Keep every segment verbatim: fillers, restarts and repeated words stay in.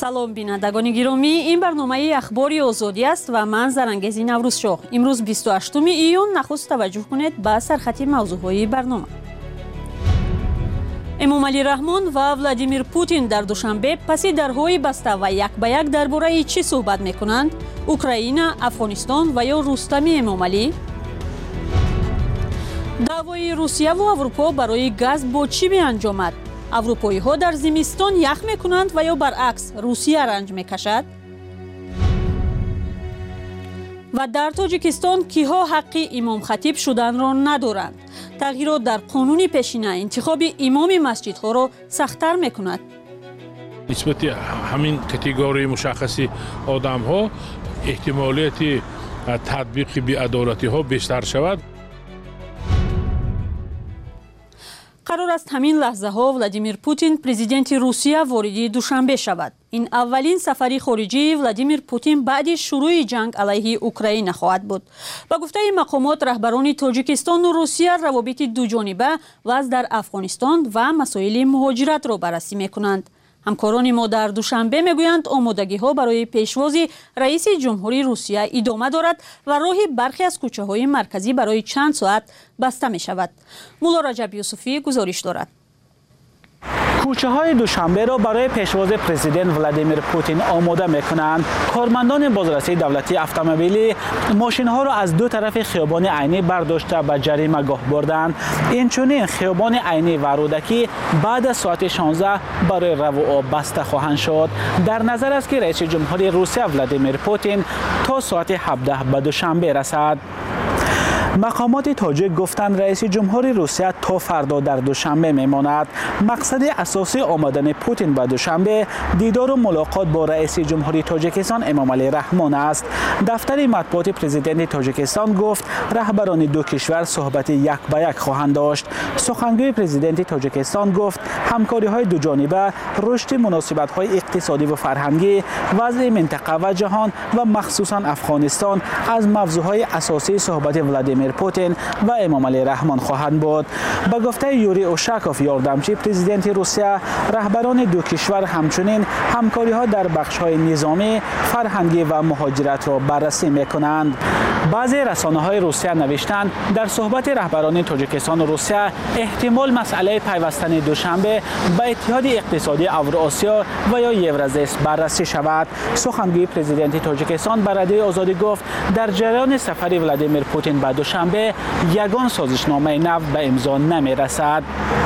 салом бинандагони гиромӣ, ин барномаи ахбори озодӣ аст ва ман Зарангези Наврӯзшоҳ. Имрӯз бисту ҳаштуми июн нахуст таваҷҷӯҳ кунед ба сархати мавзӯъҳои барнома. Эмомалӣ Раҳмон ва Владимир Путин дар душанбе паси дарҳои баста ва як ба як дар бораи чӣ суҳбат мекунанд? Украина, Афғонистон ва ё Рустами Эмомалӣ? даъвои Русияву Аврупо барои газ бо чӣ меанҷомад? аврупоиҳо дар зимистон ях мекунанд ва ё баръакс Русия ранҷ мекашад? ва дар Тоҷикистон киҳо ҳаққи имомхатиб шуданро надоранд? тағйирот дар қонуни пешина интихоби имоми масҷидҳоро сахттар мекунад? нисбати ҳамин категорияи мушаххаси одамҳо эҳтимолияти татбиқи биадолатиҳо бештар шавад. қарор аст ҳамин лаҳзаҳо Владимир Путин президенти Русия вориди Душанбе шавад. ин аввалин сафари хориҷии Владимир Путин баъди шурӯъи ҷанг алайҳи Украина хоҳад буд. ба гуфтаи мақомот, раҳбарони Тоҷикистону Русия равобити дуҷониба ваз дар Афғонистон ва масоили муҳоҷиратро баррасӣ мекунанд. ҳамкорони мо дар Душанбе мегӯянд, омодагиҳо барои пешвози раиси ҷумҳури Русия идома дорад ва роҳи бархе аз кӯчаҳои марказӣ барои чанд соат баста мешавад. мулло Раҷаб Юсуфӣ гузориш дорад. кӯчаҳои Душанберо барои пешвози президент Владимир Путин омода мекунанд. кормандони бозрасии давлатии автомобилӣ мошинҳоро аз ду тарафи хиёбони Айнӣ бардошта ба ҷаримагоҳ бурданд. инчунин хиёбони Айнӣ ва Рӯдакӣ баъд аз соати шонздаҳ барои раву об баста хоҳанд шуд. дар назар аст ки раиси ҷумҳури Русия Владимир Путин то соати ҳабдаҳ ба Душанбе расад. мақомоти тоҷик гуфтанд раиси ҷумҳури Русия то фардо дар Душанбе мемонад. мақсади асосии омадани Путин ба Душанбе дидору мулоқот бо раиси ҷумҳури Тоҷикистон Эмомалӣ Раҳмон аст. дафтари матбуоти президенти Тоҷикистон гуфт, раҳбарони ду кишвар суҳбати як ба як хоҳанд дошт. сухангӯи президенти Тоҷикистон гуфт, ҳамкориҳои дуҷониба, рушди муносибатҳои иқтисодӣ ва фарҳангӣ, вазъи минтақа ва ҷаҳон ва махсусан Афғонистон аз мавзӯъҳои асосии суҳбати Владимир Путин ва Эмомалӣ Раҳмон хоҳанд буд. ба гуфтаи Юрий Ушаков, ёрдамчии президенти Русия, раҳбарони ду кишвар ҳамчунин ҳамкориҳо дар бахшҳои низомӣ, фарҳангӣ ва муҳоҷиратро баррасӣ мекунанд. баъзе расонаҳои Русия навиштанд, дар суҳбати раҳбарони Тоҷикистону Русия эҳтимол масъалаи пайвастани Душанбе ба иттиҳоди иқтисодии Авроосиё ва ё Евразес баррасӣ шавад. сухангӯи президенти Тоҷикистон ба Радиои Озодӣ гуфт, дар ҷараёни сафари Владимир Путин ба Душанбе ягон созишномаи нав ба имзо намерасад.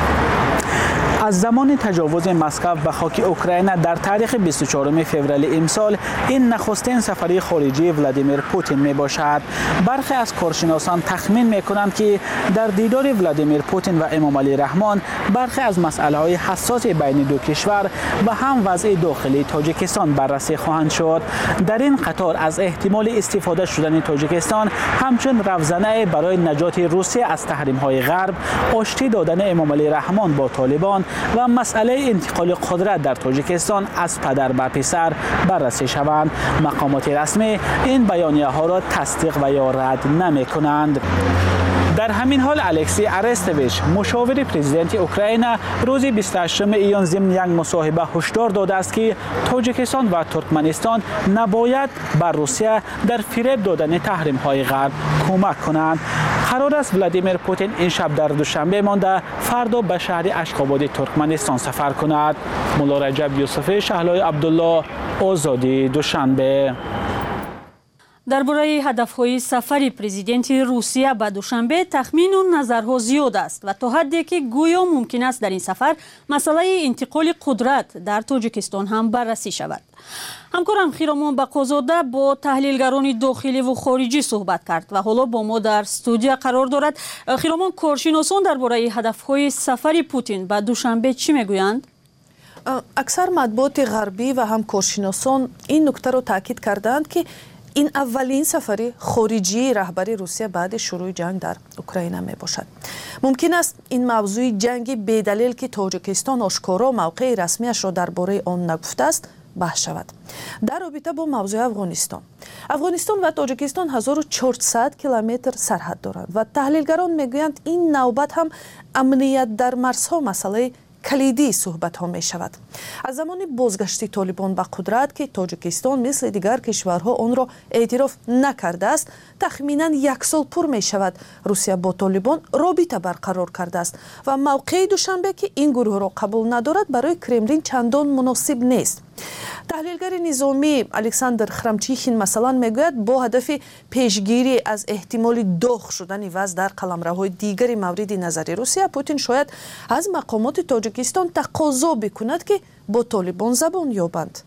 аз замони таҷовузи Москав ба хоки Украина дар таърихи бисту чорум феврали имсол ин нахустин сафари хориҷии Владимир Путин мебошад. бархе аз коршиносон тахмин мекунанд ки дар дидори Владимир Путин ва Эмомалӣ Раҳмон бархе аз масъалаҳои ҳассоси байни ду кишвар ва ҳам вазъи дохилии Тоҷикистон баррасӣ хоҳанд шуд. дар ин қатор аз эҳтимоли истифода шудани Тоҷикистон ҳамчун равзанае барои наҷоти Русия аз таҳримҳои ғарб, оштӣ додани Эмомалӣ Раҳмон бо Толибон و مسئله انتقال قدرت در تاجیکستان از پدر به پسر بررسی شوند. مقامات رسمی این بیانیه ها را تصدیق و یا رد نمی کنند. در همین حال الکسی ارستویچ، مشاور پرزیدنت اوکراین، روز بیست و هشتم ایون ضمن یک مصاحبه هشدار داده است که تاجیکستان و ترکمنستان نباید بر روسیه در فریب دادن تحریم های غرب کمک کنند. قرار است ولادیمیر پوتین این شب در دوشنبه مانده فردا به شهر اشخاباد ترکمنستان سفر کند. ملا رجب یوسفی، شهلای عبدالله، آزادی، دوشنبه. дар бораи ҳадафҳои сафари президенти Русия ба Душанбе тахмину назарҳо зиёд аст ва то ҳадде ки гӯё мумкин аст дар ин сафар масъалаи интиқоли қудрат дар Тоҷикистон ҳам баррасӣ шавад. ҳамкорам Хиромон Бақозода бо таҳлилгарони дохиливу хориҷӣ суҳбат кард ва ҳоло бо мо дар студия қарор дорад. Хиромон, коршиносон дар бораи ҳадафҳои сафари Путин ба Душанбе чӣ мегӯянд? аксар матбуоти ғарбӣ ва ҳам коршиносон ин нуктаро таъкид карданд, ки ин аввалин сафари хориҷии раҳбари Русия баъди шурӯъи ҷанг дар Украина мебошад. мумкин аст ин мавзӯи ҷанги бедалел, ки Тоҷикистон ошкоро мавқеи расмиашро дар бораи он нагуфтааст, баҳс шавад. дар робита бо мавзӯи Афғонистон. Афғонистон ва Тоҷикистон ҳазору чорсад километр сарҳад доранд ва таҳлилгарон мегӯянд ин навбат ҳам амният дар марзҳо масъалаи کلیدی صحبت ها می شود. از زمان بازگشت طالبان به قدرت که تاجیکستان مثل دیگر کشورها آن را اعتراف نکرده است، تخمینا یک سال پر می شود روسیه با طالبان رابطه برقرار کرده است و موقع دوشنبه که این گروه را قبول ندارد برای کرملین چندان مناسب نیست. تحلیلگر نظامی الکساندر خرمچیخین مثلا میگوید با هدف پیشگیری از احتمال داغ شدن وضع در قلمروهای دیگر مورد نظر روسیه، پوتین شاید از مقامات تاجیکستان تقاضا بکند که با طالبان زبان یابند.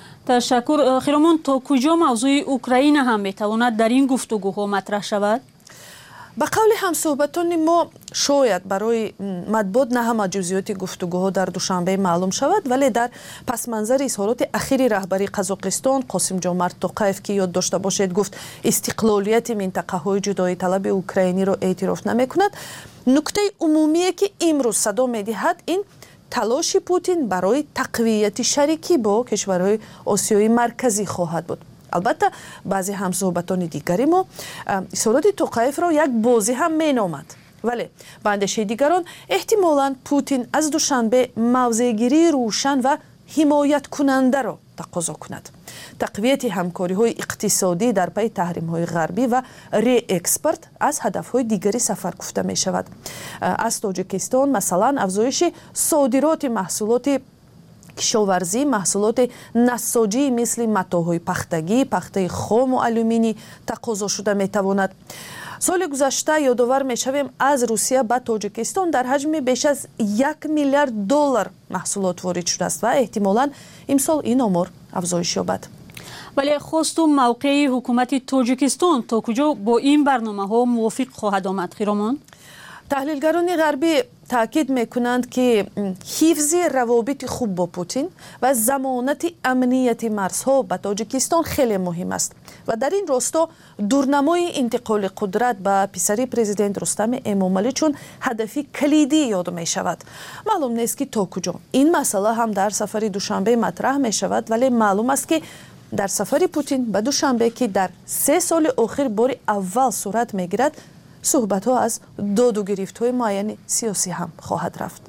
تشکر. خیرمان، تا کجا موضوع اوکراین هم میتواند در این گفتگوها مطرح شود؟ به قول همصحبتان ما شاید برای مطبوعات نه همه جزئیات گفتگوها در دوشنبه معلوم شود، ولی در پس منظر اظهارات اخیر رهبری قزاقستان قاسم جمعت توقیف که یاد داشته باشید گفت استقلالیت منطقه های جدایی طلب اوکراینی را اعتراف نمی کند، نکته عمومیه که امروز صدا می دهد این تلاش پوتین برای تقویت شریکی با کشورهای آسیای مرکزی خواهد بود. البته بعضی همصحبتان دیگری ما اظهارات توقیف را یک بازی هم می نامد، ولی به اندیشه دیگران احتمالاً پوتین از دوشنبه موضع‌گیری روشن و حمایت کننده را تقاضا کند. تقویت همکاری های اقتصادی در پی تحریم های غربی و ری اکسپورت از هدف های دیگری سفر گفته می شود. از تاجیکستان مثلا افزایش صادرات محصولات کشاورزی، محصولات نساجی مثل متاهای پختگی، پخته خام و آلومینی تقاضا شده می تواند. سال گذشته یادآور می شویم از روسیه به تاجیکستان در حجم بیش از یک میلیارد دلار محصولات وارد شده است و احتمالاً امسال این آمار افزایش یابد. ولی خواست و موقع حکومت تاجیکستان تا کجا با این برنامه ها موافق خواهد آمد خیرمان؟ تحلیلگران غربی تاکید میکنند که حفظ روابط خوب با پوتین و ضمانت امنیت مرزها به تاجیکستان خیلی مهم است و در این راستا دورنمای انتقال قدرت به پسری پرزیدنت رستم امامعلی چون هدفی کلیدی یاد می شود. معلوم نیست که تا کجا این مسئله هم در سفر دوشنبه مطرح می شود، ولی معلوم است که در سفر پوتین به دوشنبه که در سه سال اخیر بار اول صورت می گیرد، صحبت ها از داد و گرفت های معین سیاسی هم خواهد رفت.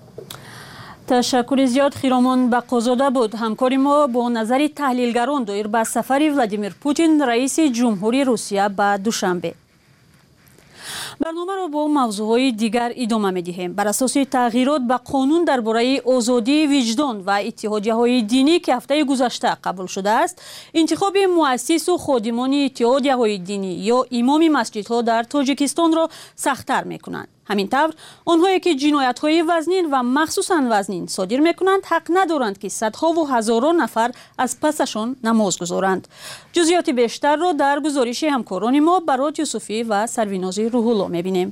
تشکر زیاد. خیرمان بقازاده بود همکار ما با نظر تحلیلگران دایر به سفر ولادیمیر پوتین رئیس جمهوری روسیه به دوشنبه. برنامه را با موضوعهای دیگر ادامه می‌دهیم. بر اساس تغییرات به قانون درباره آزادی وجدان و اتحادیه‌های دینی که هفته گذشته قبول شده است، انتخاب مؤسس و خادمان اتحادیه‌های دینی یا امام مسجدها در تاجیکستان را سخت‌تر می‌کنند. همین طور آنهایی که جنایت‌های وزنین و مخصوصاً وزنین صادر می‌کنند حق ندارند که صدها و هزاران نفر از پسشان نماز گذارند. جزئیات بیشتر را در گزارش همکاران ما برات یوسفی و سرویناز روح‌الله می‌بینیم.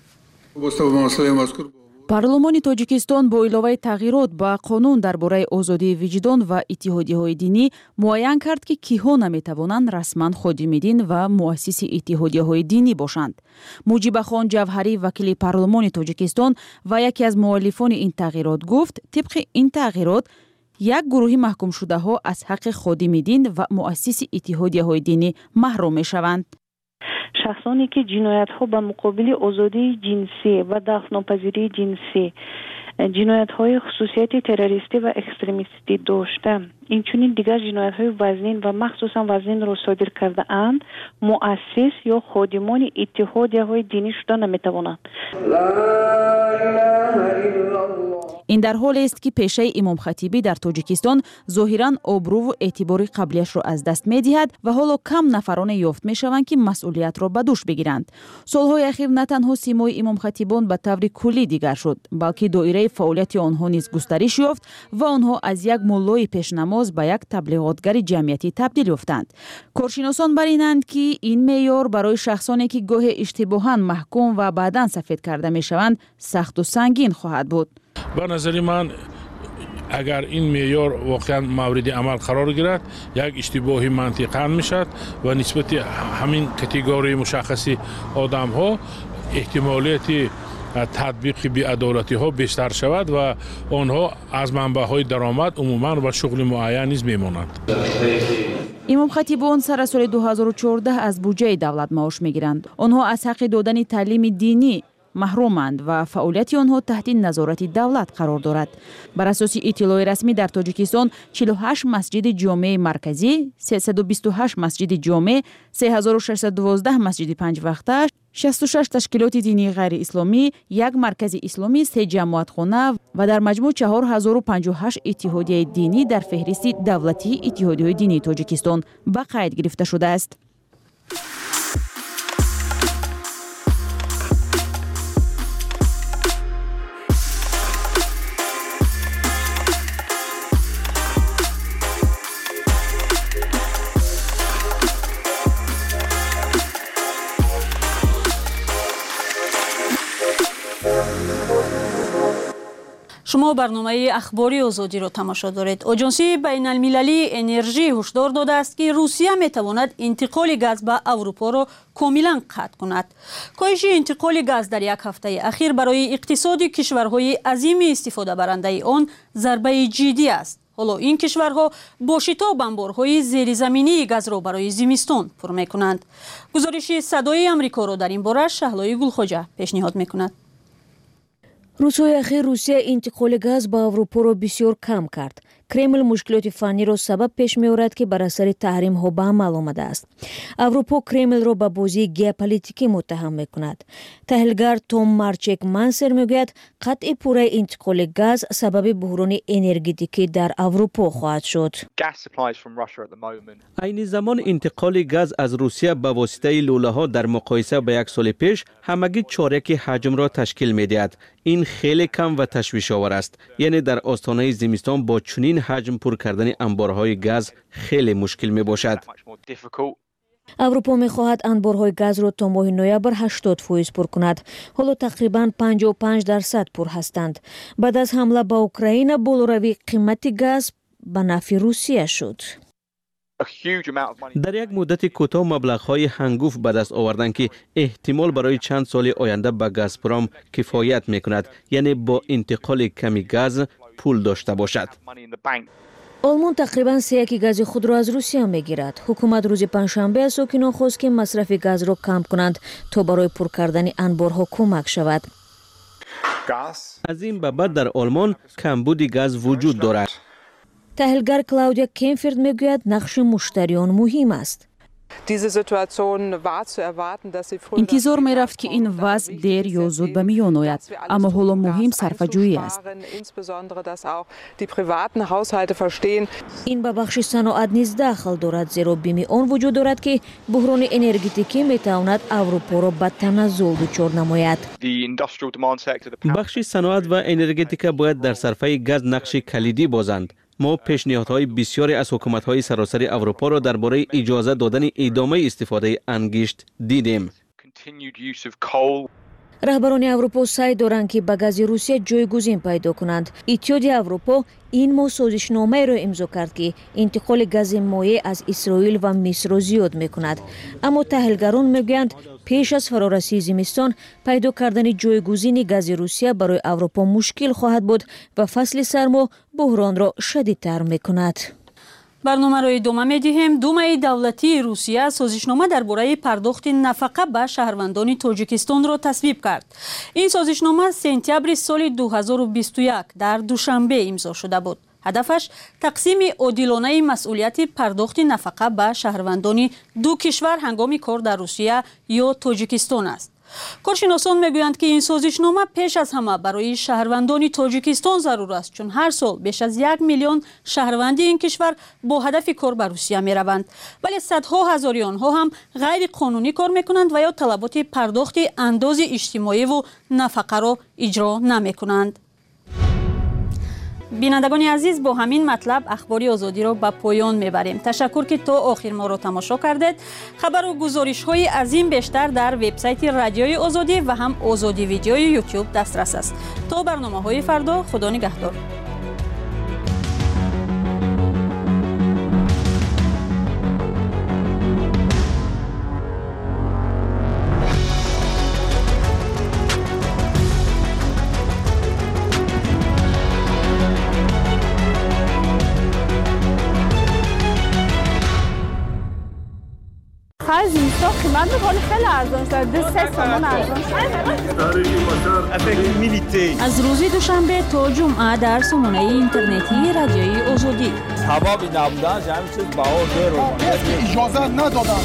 پارلمانی تاجیکستان با علاوه تغییرات با قانون درباره آزادی وجدان و اتحادیه‌های دینی معین کرد که کیها نمی‌توانند رسما خادم دین و مؤسس اتحادیه‌های دینی باشند. مجیب خان جوهری وکیل پارلمان تاجیکستان و یکی از مؤلفان این تغییرات گفت طبق این تغییرات یک گروه محکوم شده ها از حق خادم دین و مؤسس اتحادیه‌های دینی محروم می‌شوند. شخصانی که جنایت ها به مقابل آزادی جنسی و دفناپذیری جنسی، جنایت های خصوصیت تروریستی و اکستریمیستی داشته، این چنین دیگر جنایت های وزنین و مخصوصا وزنین را صادر کرده اند، مؤسس یا خادمان اتحادیه های دینی شده نمیتوانند. این در حالی است که پیشه امام خطیبی در تاجیکستان ظاهراً آبرو و اعتبار قبلیش را از دست می‌دهد و حالا کم نفران یافت می‌شوند که مسئولیت را به دوش بگیرند. سالهای اخیر نه تنها سیمای امام خطیبان به طور کلی دیگر شد، بلکه دایره فعالیت آنها نیز گسترش یافت و آنها از یک مولای پیشنماز به یک تبلیغاتگر جمعیتی تبدیل یافتند. کارشناسان بر اینند که این معیار برای شخصانی که گاه اشتباهاً محکوم و بعداً سفید کرده می‌شوند سخت و سنگین خواهد بود. به نظر من اگر این معیار واقعا مورد عمل قرار گیرد یک اشتباهی منطقاً میشد و نسبت همین کاتگوری مشخصی آدم ها احتمالیت تطبیق بی‌عدالتی ها بیشتر شود و آنها از منبع های درآمد عموما و شغل معین نیز میمانند. امام خطیبان سر سال دو هزار و چهارده از بودجه دولت معاش میگیرند. آنها از حق دادن تعلیم دینی محرومند و فعالیت آنها تحت نظارت دولت قرار دارد. بر اساس اطلاع رسمی در تاجیکستان چهل و هشت مسجد جامع مرکزی، سیصد و بیست و هشت مسجد جامع، سه هزار و ششصد و دوازده مسجد پنج وقته، شصت و شش تشکیلات دینی غیر اسلامی، یک مرکز اسلامی، سه جماعت خانه و در مجموع چهار هزار و پنجاه و هشت اتحادیه دینی در فهرست دولتی اتحادیه دینی تاجیکستان به قید گرفته شده است. شما برنامه اخباری آزادی را تماشا دارید. آژانسی بین المللی انرژی هشدار داده است که روسیه می تواند انتقال گاز به اروپا را کاملا قطع کند. کاهش انتقال گاز در یک هفته اخیر برای اقتصاد کشورهای عظیم استفاده برنده آن ضربه جدی است. حالا این کشورها با شتاب انبارهای زیرزمینی گاز را برای زمستان پر می کنند. گزارش صدای آمریکا را در این باره شهلای گلخواجه پیشنهاد می کند. روزهای اخیر روسیه انتقال گاز به اروپا را بسیار کم کرد. کرمل مشکلات فنی را سبب پیش می آورد که بر اثر تحریم ها به عمل آمده است. اروپا کرمل را به بازی ژئوپلیتیکی متهم می کند. تحلیلگر توم مارچک منسر می گوید قطع پوره انتقال گاز سبب بحران انرژتیکی در اروپا خواهد شد. عین زمان انتقال گاز از روسیه به واسطه لوله ها در مقایسه با یک سال پیش همگی چهارک حجم را تشکیل می دهد. این خیلی کم و تشویش آور است. یعنی در آستانه زمستان با چنین حجم پر کردن انبارهای گاز خیلی مشکل می باشد. اروپا می خواهد انبارهای گاز را تا ماه نوامبر هشتاد فیصد پر کند. حالا تقریباً پنجاه و پنج درصد پر هستند. بعد از حمله به اوکراین بالاروی قیمت گاز به نفع روسیه شد. در یک مدت کوتاه مبلغ‌های هنگفت به دست آوردن که احتمال برای چند سال آینده به گازپروم کفایت می‌کند، یعنی با انتقال کمی گاز پول داشته باشد. آلمان تقریباً سه یک گاز خود را از روسیه می‌گیرد. حکومت روز پنجشنبه از ساکنان خواست که مصرف گاز را کم کنند تا برای پر کردن انبارها کمک شود. از این به بعد در آلمان کمبود گاز وجود دارد. تحلیلگر کلاودیا کمفرد میگوید نقش مشتریان مهم است. انتظار می رفت که این وضع دیر یا زود به میان آید، اما حالا مهم صرفه‌جویی است. این به بخش صنعت نیز دخل دارد، زیرا بیم آن وجود دارد که بحران انرژتیکی می تواند اروپا را به تنزل دچار نماید. بخش صنعت و انرژتیک باید در صرفه گاز نقش کلیدی بازند. ما پیشنهادهای بسیاری از حکومت‌های سراسر اروپا را درباره اجازه دادن ادامه استفاده انگشت دیدیم. رهبران اروپا سعی دارند که به گاز روسیه جایگزین پیدا کنند. اتحادیه اروپا این ماه سازشنامه را امضا کرد که انتقال گاز مایع از اسرائیل و مصر را زیاد می‌کند. اما تحلیلگران می‌گویند پیش از فرارسی زمستان پیدا کردن جایگزین گاز روسیه برای اروپا مشکل خواهد بود و فصل سرما بحران را شدیدتر می‌کند. برنامه را ادامه می‌دهیم. دومه دولتی روسیه سازشنامه درباره پرداخت نفقه به شهروندان تاجیکستان را تصویب کرد. این سازشنامه سپتامبر سال دو هزار و بیست و یک در دوشنبه امضا شده بود. هدفش تقسیم عادلانه مسئولیت پرداخت نفقه به شهروندان دو کشور هنگام کار در روسیه یا تاجیکستان است. کارشناسان میگویند که این سازشنامه پیش از همه برای شهروندان تاجیکستان ضرور است، چون هر سال بیش از یک میلیون شهروندی این کشور با هدف کار به روسیه می روند، ولی صدها هزاری آنها هم غیر قانونی کار می کنند و یا طلبات پرداخت انداز اجتماعی و نفقه را اجرا نمی کنند. بینندگان عزیز، با همین مطلب اخباری آزادی را به پایان میبریم. تشکر که تا آخر ما را تماشا کردید. خبر و گزارش های عظیم بیشتر در وبسایت رادیوی آزادی و هم آزادی ویدیوی یوتیوب دسترس است. تا برنامه های فردا، خدا نگهدار. زمستان قیمت کلی خیلی ارزان شد. ده سه سومون ارزان شد. از روز دوشنبه تا جمعه در سامانه اینترنتی رادیوی آزادی. حبابی نبودن همین چیز بهار دیر اجازه ندادن.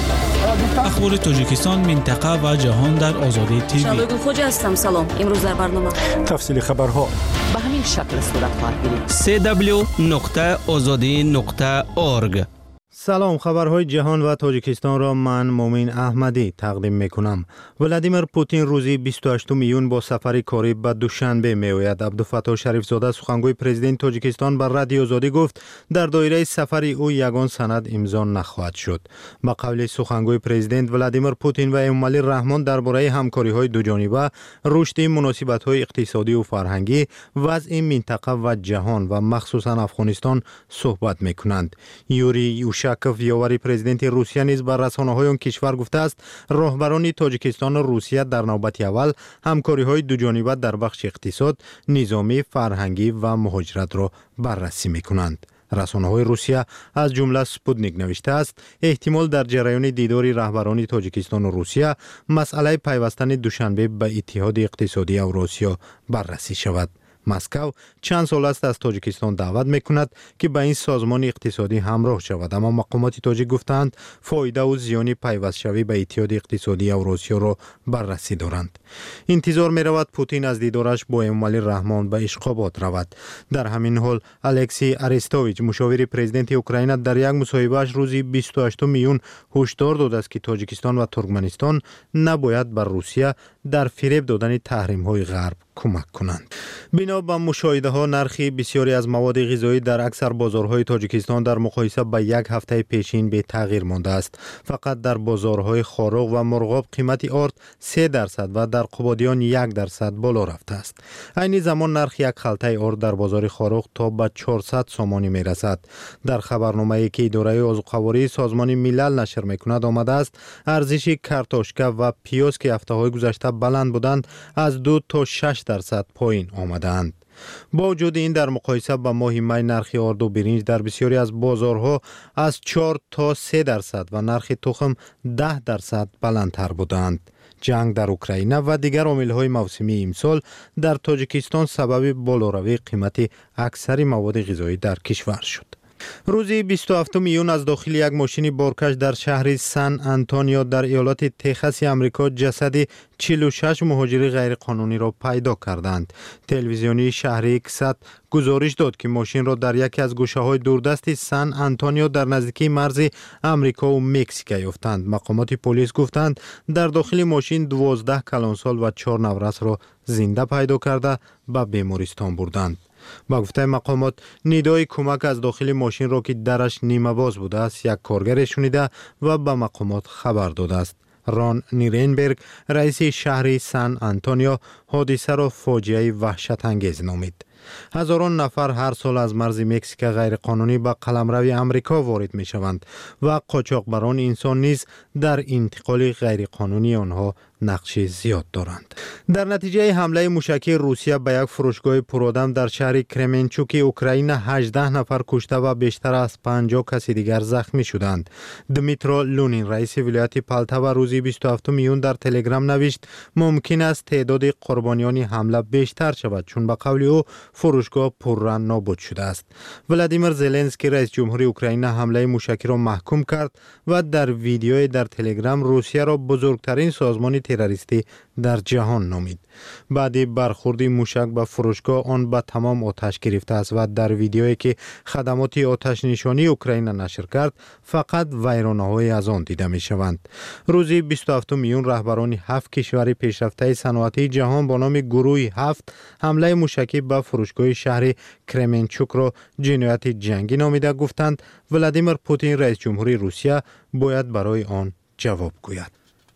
اخبار تاجیکستان، منطقه و جهان در آزادی تیوی. شالوی خوج هستم. سلام. امروز در برنامه تفصیل خبرها به همین شکل صورت خواهد گرفت. سی دبلیو نقطه آزادی نقطه اورگ. سلام، خبرهای جهان و تاجیکستان را من مومن احمدی تقدیم میکنم. ولادیمیر پوتین روزی بیست و هشتم ایون با سفری کاری به دوشنبه میآید. عبدالفتاح شریف زاده سخنگوی پرزیدنت تاجیکستان بر رادیو آزادی گفت در دایره سفری او یگان سند امضا نخواهد شد. با قول سخنگوی پرزیدنت، ولادیمیر پوتین و امومالی رحمان درباره همکاری‌های دوجانبه، رشد مناسبت‌های اقتصادی و فرهنگی، وضع منطقه و جهان و مخصوصا افغانستان صحبت میکنند. یوری یوشاکوف یاوری پرزیدنت روسیه نیز بر رسانه‌های آن کشور گفته است راهبران تاجیکستان و روسیه در نوبت اول همکاری‌های دوجانبه در بخش اقتصاد، نظامی، فرهنگی و مهاجرت را بررسی می‌کنند. رسانه‌های روسیه از جمله سپوتنیک نوشته است احتمال در جریان دیدار رهبران تاجیکستان و روسیه مسئله پیوستن دوشنبه به اتحاد اقتصادی اوراسیا بررسی شود. مسکو چند سال است از تاجیکستان دعوت میکند که به این سازمان اقتصادی همراه شود، اما مقامات تاجیک گفتند فایده و زیان پیوست شوی به اتحاد اقتصادی اوراسیا را بررسی دارند. انتظار می رود پوتین از دیدارش با امومالی رحمان به اشخابات رود. در همین حال الکسی ارستوویچ مشاور پرزیدنت اوکراین در یک مصاحبه‌اش روزی بیست و هشتم ایون هشدار داده است که تاجیکستان و ترکمنستان نباید بر روسیه در فریب دادن تحریم‌های غرب کمک کنند. بنا به مشاهده ها نرخ بسیاری از مواد غذایی در اکثر بازارهای تاجیکستان در مقایسه با یک هفته پیشین به تغییر مانده است. فقط در بازارهای خاروق و مرغاب قیمت آرد سه درصد و در قبادیان یک درصد بالا رفته است. عین زمان نرخ یک خلطه آرد در بازار خاروق تا به چهارصد سومانی می رسد. در خبرنامه‌ای که اداره آذوقه‌واری سازمان ملل نشر می‌کند آمده است ارزش کارتوشکا و پیاز که هفته‌های گذشته بلند بودند از دو تا شش درصد پایین آمدند. با وجود این در مقایسه با ماه می نرخ آرد و برنج در بسیاری از بازارها از چهار تا سه درصد و نرخ تخم ده درصد بلندتر بودند. جنگ در اوکراین و دیگر عامل‌های موسمی امسال در تاجیکستان سبب بالاروی قیمت اکثر مواد غذایی در کشور شد. روزی بیست و هفتم ایون از داخل یک ماشین بارکش در شهر سان آنتونیو در ایالات تگزاس آمریکا جسد چهل و شش مهاجر غیرقانونی را پیدا کردند. تلویزیونی شهر اکسات گزارش داد که ماشین را در یکی از گوشه‌های دوردست سان آنتونیو در نزدیکی مرز آمریکا و مکزیک یافتند. مقامات پلیس گفتند در داخل ماشین دوازده کلانسال و چهار نورس را زنده پیدا کرده به بیمارستان بردند. با گفته مقامات ندای کمک از داخل ماشین را که درش نیمه باز بوده است یک کارگر شنیده و به مقامات خبر داده است. ران نیرنبرگ رئیس شهر سان آنتونیو حادثه را فاجعه وحشت انگیز نامید. هزاران نفر هر سال از مرز مکزیک غیرقانونی به قلمرو آمریکا وارد می شوند و قاچاقبران انسان نیز در انتقال غیرقانونی آنها نقش زیاد دارند. در نتیجه حمله موشکی روسیه به یک فروشگاه پرآدم در شهر کرمنچوک اوکراین هجده نفر کشته و بیشتر از پنجاه کس دیگر زخمی شدند. دمیترو لونین رئیس ولایت پالتاوا روزی بیست و هفتم ایون در تلگرام نوشت ممکن است تعداد قربانیان حمله بیشتر شود چون به قول او فروشگاه پررنگ نابود شده است. ولادیمیر زلنسکی رئیس جمهور اوکراین حمله موشکی را محکوم کرد و در ویدیوی در تلگرام روسیه را بزرگترین سازمان تروریستی در جهان نامید. بعد برخورد موشک به فروشگاه آن به تمام آتش گرفته است و در ویدیویی که خدمات آتش نشانی اوکراین نشر کرد فقط ویرانه‌های از آن دیده می شوند. روزی بیست و هفتم ایون رهبران هفت کشور پیشرفته صنعتی جهان با نام گروه هفت حمله موشکی به فروشگاه شهر کرمنچوک را جنایت جنگی نامیده گفتند ولادیمیر پوتین رئیس جمهور روسیه باید برای آن جواب گوید.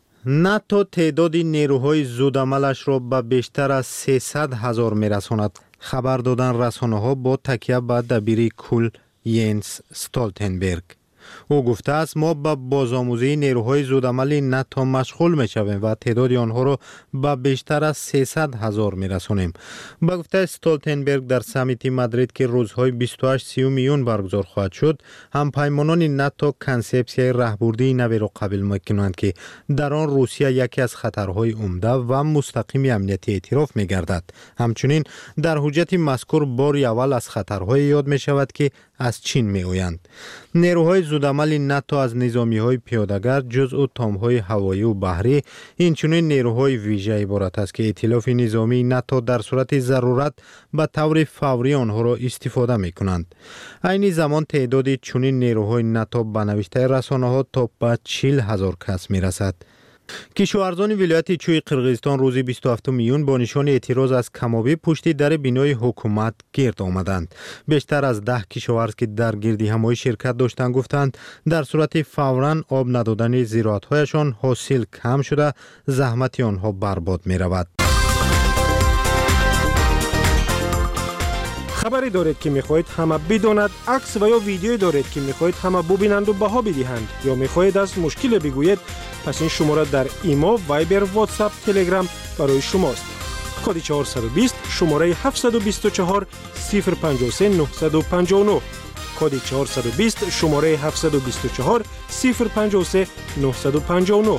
ناتو تعداد نیروهای زودعملش را به بیشتر از سیصد هزار میرساند. خبر دادن رسانه‌ها با تکیه به دبیر کل ینس استولتنبرگ. او گفته است ما به بازآموزی نیروهای زودعمل ناتو مشغول می‌شویم و تعداد آنها را به بیشتر از سیصد هزار می‌رسانیم. با گفته استولتنبرگ در سمیت مادرید که روزهای بیست و هشت سی میون برگزار خواهد شد، همپیمانان ناتو کنسپسیای راهبردی نوی را قبول می‌کنند که در آن روسیه یکی از خطرهای عمده و مستقیم امنیتی اعتراف می‌گردد. همچنین در حجت مذکور بار اول از خطرهای یاد می‌شود که از چین می‌آیند. نیروهای زودعمل ناتو از نظامی‌های پیاده‌گر جزء تام‌های هوایی و بحری، اینچنین نیروهای ویژه عبارت است که ائتلاف نظامی ناتو در صورت ضرورت به طور فوری آنها را استفاده می‌کنند. عین زمان تعداد چنین نیروهای ناتو به نوشته رسانه‌ها تا به چهل هزار کس می‌رسد. کشاورزان ولایت چوی قرقیزستان روز بیست و هفتم میون با نشان اعتراض از کمابی پشت در بینای حکومت گرد آمدند. بیشتر از ده کشاورز که در گردی همایی شرکت داشتند گفتند در صورت فوراً آب ندادن زراعت‌هایشان حاصل کم شده، زحمت آنها برباد می رود. خبری دارید که میخواهید همه بداند، عکس و یا ویدیویی دارید که میخواهید همه ببینند و بها بدهند، یا میخواهید از مشکل بگویید، پس این شماره در ایما، وایبر، واتساپ، تلگرام برای شماست. کد چهارصد و بیست شماره هفتصد و بیست و چهار صفر پنجاه و سه نهصد و پنجاه و نه. کد چهارصد و بیست شماره هفتصد و بیست و چهار صفر پنجاه و سه نهصد و پنجاه و نه.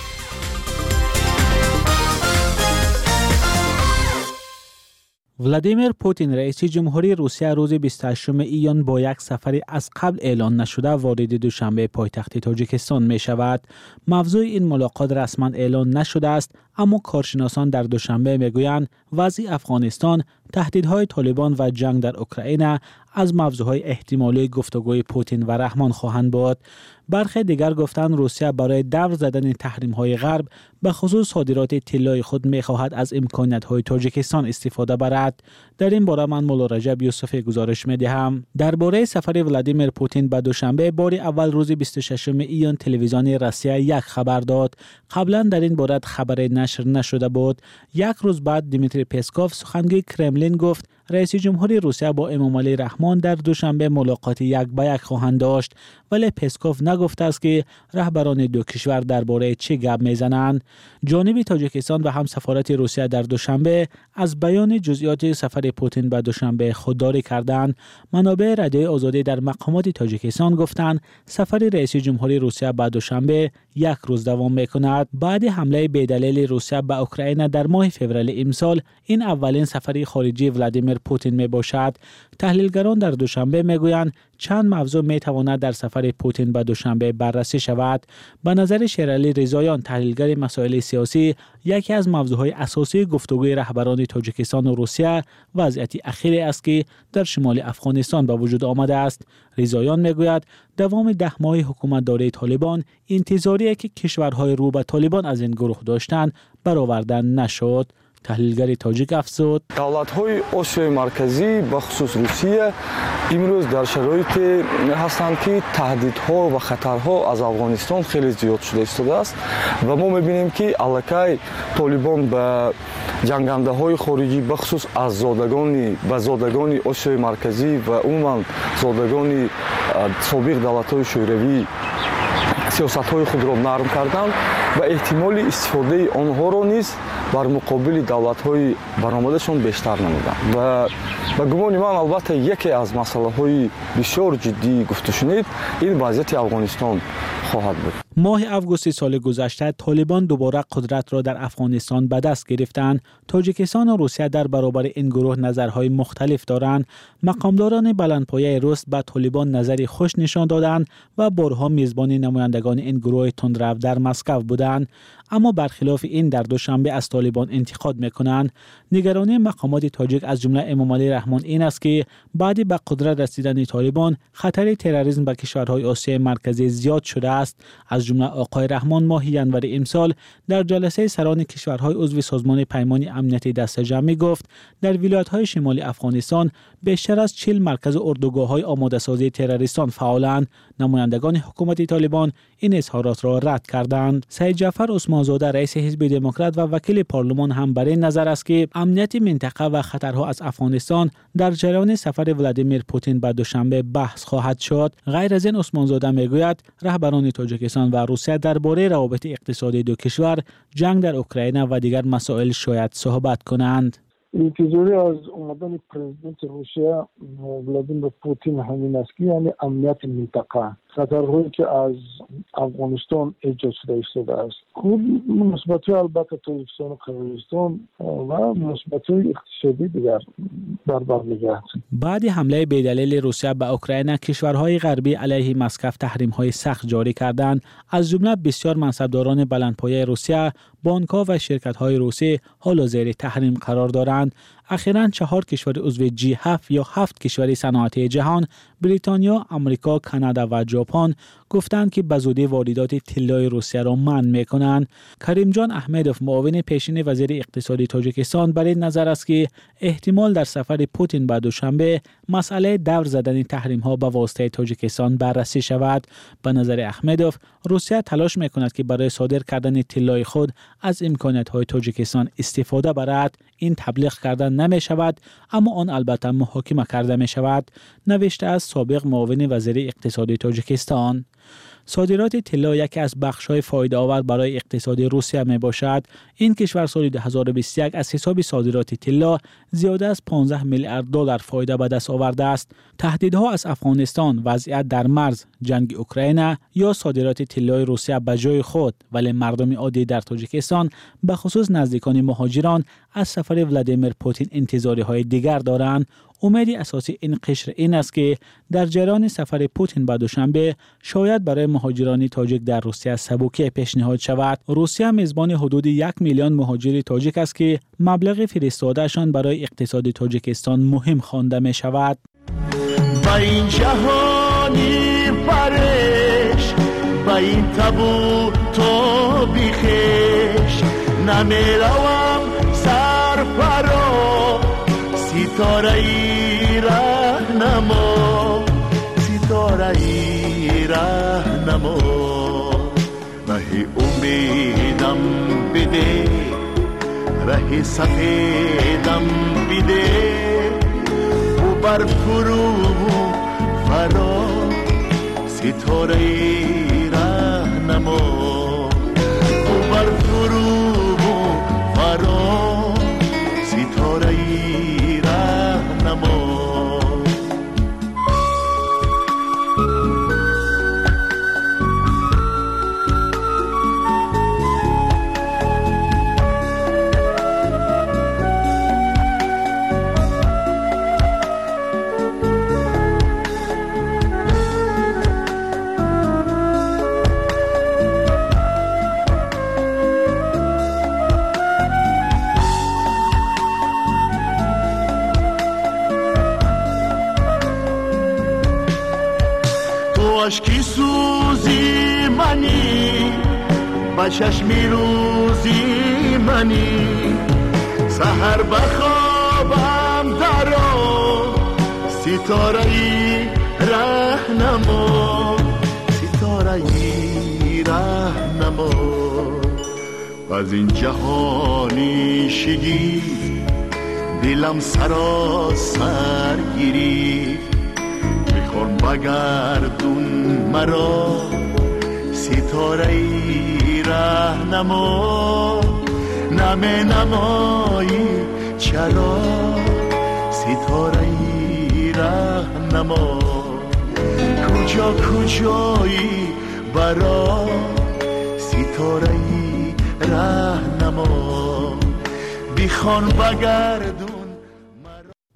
ولادیمیر پوتین رئیس جمهوری روسیه روز بیست و هشتم ایون با یک سفری از قبل اعلان نشده وارد دوشنبه پایتخت تاجیکستان می شود. موضوع این ملاقات رسما اعلان نشده است، اما کارشناسان در دوشنبه می گویند وضع افغانستان، تهدیدهای طالبان و جنگ در اوکراین از موضوعهای احتمالی گفتگوی پوتین و رحمان خواهند بود. برخی دیگر گفتند روسیه برای دور زدن تحریم‌های غرب به خصوص صادرات طلای خود می‌خواهد از امکانات‌های تاجیکستان استفاده برد. در این باره من مولا رجب یوسفی گزارش می‌دهم. درباره سفر ولادیمیر پوتین به دوشنبه بار اول روز بیست و ششم ایون تلویزیون روسیه یک خبر داد. قبلا در این باره خبر نشر نشده بود. یک روز بعد دیمیتری پسکوف سخنگوی کرملین گفت رئیس جمهوری روسیه با امامعلی رحمان در دوشنبه ملاقات یک به یک خواهند داشت، ولی پسکوف نگفته است که رهبران دو کشور درباره چه گپ میزنند. جانب تاجیکستان و هم سفارت روسیه در دوشنبه از بیان جزئیات سفر پوتین به دوشنبه خودداری کردند. منابع رادیوی آزادی در مقامات تاجیکستان گفتند سفر رئیس جمهوری روسیه به دوشنبه یک روز دوام میکند. بعد حمله بی‌دلیل روسیه به اوکراین در ماه فوریه امسال، این اولین سفر خارجی ولادیمیر پوتین می باشد. تحلیلگران در دوشنبه می گویند چند موضوع می تواند در سفر پوتین به دوشنبه بررسی شود. به نظر شیرعلی رضاییان، تحلیلگر مسائل سیاسی، یکی از موضوعهای اساسی گفتگوی رهبران تاجیکستان و روسیه وضعیت اخیری است که در شمال افغانستان به وجود آمده است. رضاییان می گوید دوام ده ماه حکومتداری طالبان انتظاریه که کشورهای رو به طالبان از این گروه داشتند برآوردن نشد. تحلیلگر تاجیک افزود دولت‌های آسیای مرکزی به خصوص روسیه امروز در شرایطی هستند که تهدیدها و خطرها از افغانستان خیلی زیاد شده ایستاده است و ما می‌بینیم که الکی طالبان به جنگنده‌های خارجی به خصوص از زادگان و زادگان آسیای مرکزی و عموما زادگان سابق دولت‌های شوروی سیاست‌های خود را نرم کردند و احتمال استفاده آنها را نیز بر مقابل دولت‌های برآمدشان بیشتر نمودند و به گمان من البته یکی از مسائل‌های بسیار جدی گفته شنید این وضعیت افغانستان خواهد بود. ماه آگوست سال گذشته طالبان دوباره قدرت را در افغانستان به دست گرفتند. تاجیکستان و روسیه در برابر این گروه نظرهای مختلف دارند. مقامداران بلندپایه روس به طالبان نظری خوش نشان دادند و بارها میزبان نمایندگان این گروه تندرو در مسکو بودند، اما برخلاف این در دوشنبه از طالبان انتقاد میکنند. نگرانی مقامات تاجیک از جمله امامعلی رحمان این است که بعد به قدرت رسیدن طالبان خطر تروریسم به کشورهای آسیای مرکزی زیاد شده است است. از جمله آقای رحمان ماه ینور امسال در جلسه سران کشورهای عضو سازمان پیمان امنیتی دست جمعی گفت در ولایت‌های شمالی افغانستان بیشتر از چهل مرکز اردوگاه‌های آماده‌سازی تروریستان فعالند. نمایندگان حکومت طالبان این اظهارات را رد کردند. سید جعفر عثمانزاده رئیس حزب دموکرات و وکیل پارلمان هم بر این نظر است که امنیت منطقه و خطرها از افغانستان در جریان سفر ولادیمیر پوتین به دوشنبه بحث خواهد شد. غیر از این عثمانزاده میگوید رهبران تاجیکستان و روسیه درباره روابط اقتصادی دو کشور، جنگ در اوکراین و دیگر مسائل شاید صحبت کنند. انتظاری از اومدن پرزیدنت روسیه ولادیمیر پوتین همین است که یعنی امنیت منطقه، خطرهایی که از افغانستان ایجاد شده ایستاده است. خود مثبت‌های البته تاجیکستان و قرقیزستان و مثبت‌های اقتصادی دیگر بر بر می‌گردد. بعد حمله بی‌دلیل روسیه به اوکراین، کشورهای غربی علیه مسکو تحریم‌های سخت جاری کردند. از جمله بسیار منصبداران بلندپایه روسیه، بانک‌ها و شرکت‌های روسی حال زیر تحریم قرار دارند. اخیراً چهار کشور عضو جی هفت یا هفت کشور صنعتی جهان، بریتانیا، آمریکا، کانادا و ژاپن گفتند که به زودی واردات طلای روسیه را منع می‌کنند. کریم جان احمدوف، معاون پیشین وزیر اقتصادی تاجیکستان، بر این نظر است که احتمال در سفر پوتین به دوشنبه مسئله دور زدن تحریم‌ها به واسطه تاجیکستان بررسی شود. به نظر احمدوف، روسیه تلاش می‌کند که برای صادر کردن طلای خود از امکانات‌های تاجیکستان استفاده برد. این تبلیغ کردن نمی شود، اما آن البته محاکمه کرده می شود، نوشته از سابق معاون وزیر اقتصادی تاجیکستان. صادرات طلا یکی از بخش‌های فایده آور برای اقتصاد روسیه می باشد. این کشور سال دو هزار و بیست و یک از حساب صادرات طلا زیاده از پانزده میلیارد دلار فایده به دست آورده است. تهدیدها از افغانستان، وضعیت در مرز، جنگ اوکراین یا صادرات طلای روسیه به جای خود، ولی مردم عادی در تاجیکستان به خصوص نزدیکان مهاجران از سفر ولادیمیر پوتین انتظاری‌های دیگر دارند. امید اساسی این قشر این است که در جریان سفر پوتین به دوشنبه شاید برای مهاجران تاجیک در روسیه سبوکی پیشنهاد شود. روسیه میزبان حدود یک میلیون مهاجر تاجیک است که مبلغ فرستادهشان برای اقتصاد تاجیکستان مهم خوانده می شود. با این جهانی فرش، با این تابو تو بیخش، نمیروم سرفرا، ستاره ای رهنما، ستاره ای رهنما، ره امیدم بده، ره سفیدم بده، و بر فرو فرا، ستاره ای رهنما، و بر فرو فرا، ستاره ای رهنما. عشقی سوزی منی، با چشمی روزی منی، سحر بخوابم درو، ستاره ای رهنما، ستاره ای رهنما. از این جهانی شگی دلم سراسر گیری، میخوام بگردون مرا، ستاره ای رهنما، نمی نمایی چرا، ستاره ای رهنما. کجا کجایی برا، ستاره ای رهنما، بیخوان بگردون.